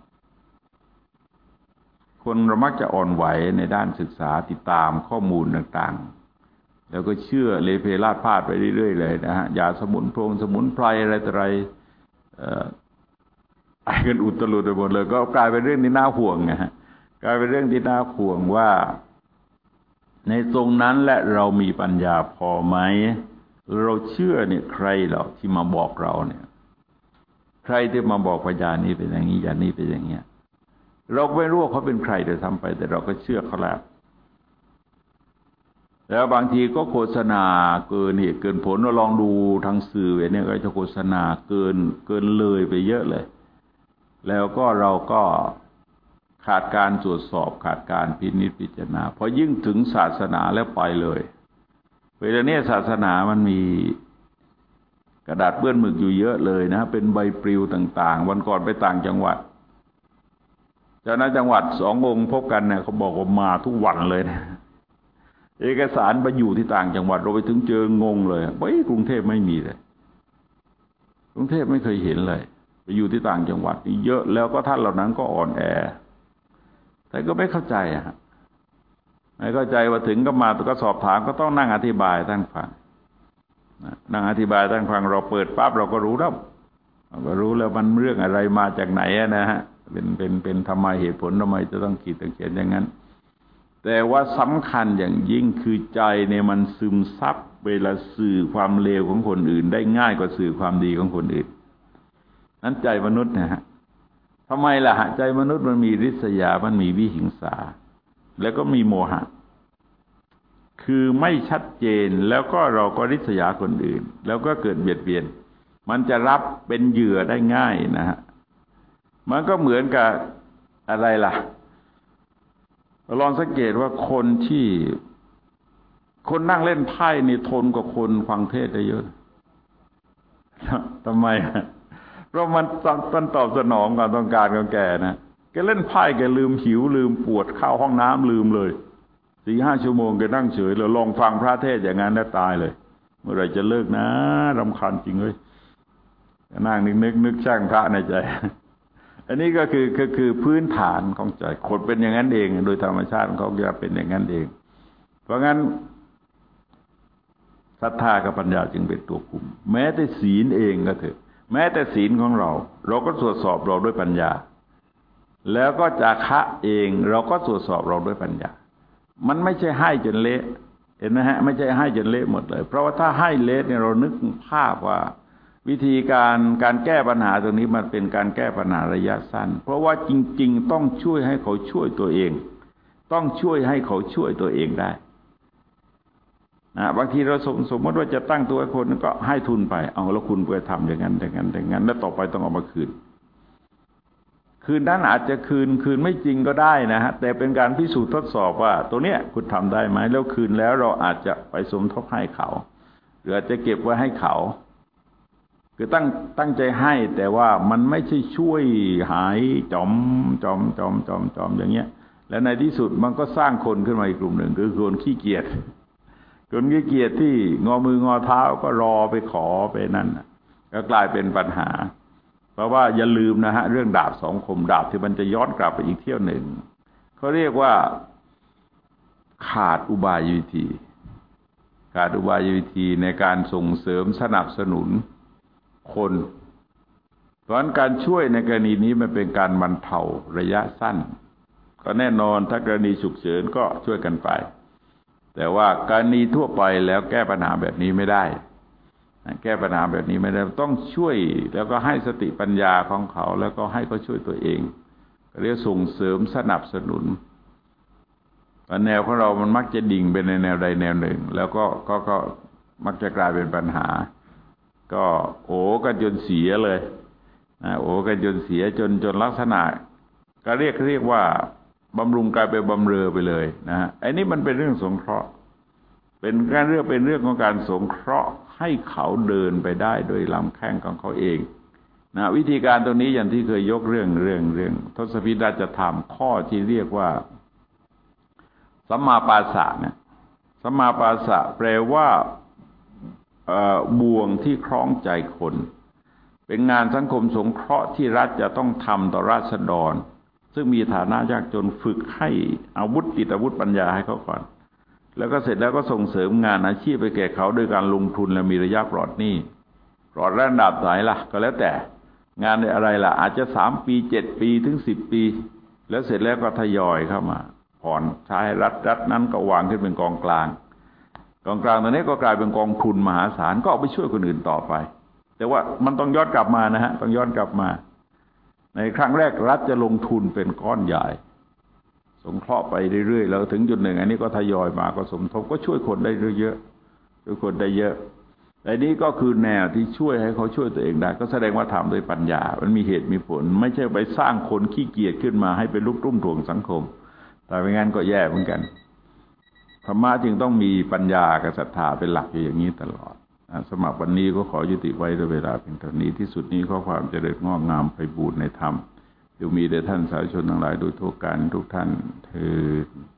คนเรามักจะอ่อนไหวในด้านศึกษาติดตามข้อมูลต่างๆแล้วก็เชื่อเลเพลาดพาดไปเรื่อยๆเลยนะฮะยาสมุนไพรอะไรต่ออะไรไอ้กันอุตลุดไปหมดเลยก็กลายเป็นเรื่องที่น่าห่วงนะฮะกลายเป็นเรื่องที่น่าห่วงว่าในตรงนั้นและเรามีปัญญาพอไหมเราเชื่อเนี่ยใครหรอกที่มาบอกเราเนี่ยใครที่มาบอกว่าอย่างนี้เป็นอย่างนี้อย่างนี้เป็นอย่างเงี้ยเราไม่รู้ว่าเขาเป็นใครโดยทำไปแต่เราก็เชื่อเขาแล้วบางทีก็โฆษณาเกินเหตุเกินผลเราลองดูทางสื่อเนี่ยก็จะโฆษณาเกินเลยไปเยอะเลยแล้วก็เราก็ขาดการตรวจสอบขาดการพินิจพิจารณาพอยิ่งถึงศาสนาแล้วไปเลยเวลานี้ศาสนามันมีกระดาษเปื้อนหมึกอยู่เยอะเลยนะเป็นใบปลิวต่างๆวันก่อนไปต่างจังหวัดเจ้าหน้าจังหวัด2 องค์พบกันเนี่ยเขาบอกว่ามาทุกวันเลยนะเอกสารไปอยู่ที่ต่างจังหวัดเราไปถึงเจองงเลยกรุงเทพไม่มีเลยกรุงเทพไม่เคยเห็นเลยไปอยู่ที่ต่างจังหวัดนี่เยอะแล้วก็ท่านเหล่านั้นก็อ่อนแอแต่ก็ไม่เข้าใจไม่เข้าใจว่าถึงก็มาก็สอบถามก็ต้องนั่งอธิบายท่านฟังนั่งอธิบายท่านฟังเราเปิดปั๊บเราก็รู้แล้วมันเรื่องอะไรมาจากไหนนะฮะเป็นทำไมเหตุผลทำไมจะต้องขีดต้องเขียนอย่างนั้นแต่ว่าสำคัญอย่างยิ่งคือใจเนี่ยมันซึมซับเวลาสื่อความเลวของคนอื่นได้ง่ายกว่าสื่อความดีของคนอื่นนั้นใจมนุษย์นะฮะทำไมล่ะใจมนุษย์มันมีริษยามันมีวิหิงสาแล้วก็มีโมหะคือไม่ชัดเจนแล้วก็เราก็ริษยาคนอื่นแล้วก็เกิดเบียดเบียนมันจะรับเป็นเหยื่อได้ง่ายนะฮะมันก็เหมือนกับอะไรล่ะลองสังเกตว่าคนนั่งเล่นไพ่นี่ทนกว่าคนฟังเทศได้เยอะทำไมเพราะมันตอบสนองความต้องการของแกนะแกเล่นไพ่แกลืมหิวลืมปวดเข้าห้องน้ำลืมเลย 4-5 ชั่วโมงแกนั่งเฉยแล้วลองฟังพระเทศอย่างนั้นแล้วตายเลยเมื่อไหร่จะเลิกนะรำคาญจริงเลยนั่งนึกช่างพระในใจอันนี้ก็คือพื้นฐานของใจคนเป็นอย่างนั้นเองโดยธรรมชาติของเขาจะเป็นอย่างนั้นเองเพราะงั้นศรัทธากับปัญญาจึงเป็นตัวคุมแม้แต่ศีลเองก็เถอะแม้แต่ศีลของเราก็ตรวจสอบเราด้วยปัญญาแล้วก็จาคะเองเราก็ตรวจสอบเราด้วยปัญญามันไม่ใช่ให้จนเละเห็นไหมฮะไม่ใช่ให้จนเละหมดเลยเพราะว่าถ้าให้เละเนี่ยเรานึกภาพว่าวิธีการแก้ปัญหาตรงนี้มันเป็นการแก้ปัญหาระยะสั้นเพราะว่าจริงๆต้องช่วยให้เขาช่วยตัวเองต้องช่วยให้เขาช่วยตัวเองได้บางทีเราสมมติว่าจะตั้งตัวคนก็ให้ทุนไปเอาแล้วคุณไปทำอย่างนั้นแล้วต่อไปต้องเอามาคืนนั้นอาจจะคืนไม่จริงก็ได้นะฮะแต่เป็นการพิสูจน์ทดสอบว่าตัวเนี้ยคุณทำได้ไหมแล้วคืนแล้วเราอาจจะไปสมทบให้เขาหรืออาจจะเก็บไว้ให้เขาคือตั้งใจให้แต่ว่ามันไม่ใช่ช่วยหายจอมอย่างเงี้ยและในที่สุดมันก็สร้างคนขึ้นมาอีกกลุ่มหนึ่งคือคนขี้เกียจที่งอมืองอเท้าก็รอไปขอไปนั่นก็กลายเป็นปัญหาเพราะว่าอย่าลืมนะฮะเรื่องดาบสองคมดาบที่มันจะย้อนกลับไปอีกเที่ยวหนึ่งเขาเรียกว่าขาดอุบายวิธีในการส่งเสริมสนับสนุนคนเพราะฉะนั้นการช่วยในกรณีนี้มันเป็นการบรรเทาระยะสั้นก็แน่นอนถ้ากรณีฉุกเฉินก็ช่วยกันไปแต่ว่ากรณีทั่วไปแล้วแก้ปัญหาแบบนี้ไม่ได้ต้องช่วยแล้วก็ให้สติปัญญาของเขาแล้วก็ให้เขาช่วยตัวเองเรียกส่งเสริมสนับสนุนแนวของเรามันมักจะดิ่งไปในแนวใดแนวหนึ่งแล้วก็มักจะกลายเป็นปัญหาก็โอ้กันจนเสียเลยโอ้กันจนเสียจนลักษณะก็เรียกว่าบำรุงกลายเป็นบำเรอไปเลยนะฮะไอ้นี่มันเป็นเรื่องสงเคราะห์เป็นเรื่องของการสงเคราะห์ให้เขาเดินไปได้โดยลำแข้งของเขาเองนะวิธีการตรงนี้อย่างที่เคยยกเรื่องทศพิธราชธรรมข้อที่เรียกว่าสัมมาปาสะเนี่ยสัมมาปาสะแปลว่าบ่วงที่คล้องใจคนเป็นงานสังคมสงเคราะห์ที่รัฐจะต้องทำต่อราษฎรซึ่งมีฐานะยากจนฝึกให้ติดอาวุธปัญญาให้เขาก่อนแล้วก็เสร็จแล้วก็ส่งเสริมงานอาชีพไปแก่เขาโดยการลงทุนและมีระยะปลอดหนี้ปลอดระดับไหนล่ะก็แล้วแต่งานอะไรล่ะอาจจะ3 ปี7 ปีถึง10 ปีแล้วเสร็จแล้วก็ทยอยเข้ามาผ่อนใช้รัฐนั้นก็วางขึ้นเป็นกองกลางตรงนี้ก็กลายเป็นกองทุนมหาศาลก็เอาไปช่วยคนอื่นต่อไปแต่ว่ามันต้องย้อนกลับมานะฮะต้องย้อนกลับมาในครั้งแรกรัฐจะลงทุนเป็นก้อนใหญ่สงเคราะห์ไปเรื่อยๆแล้วถึงจุดหนึ่งอันนี้ก็ทยอยมาก็สมทบก็ช่วยคนได้เยอะแต่นี้ก็คือแนวที่ช่วยให้เขาช่วยตัวเองได้ก็แสดงว่าทำโดยปัญญามันมีเหตุมีผลไม่ใช่ไปสร้างคนขี้เกียจขึ้นมาให้เป็นลูกรุ่มถ่วงสังคมแต่ไม่งั้นก็แย่เหมือนกันธรรมะจึงต้องมีปัญญากับศรัทธาเป็นหลักอยู่อย่างนี้ตลอดสำหรับวันนี้ก็ขอยุติไว้ด้วยเวลาเพียงเท่านี้ที่สุดนี้ข้อความเจริญงอกงามไพบูรย์ในธรรมจงมีแด่ท่านสาธุชนทั้งหลายโดยทั่วกันทุกท่านเทอญ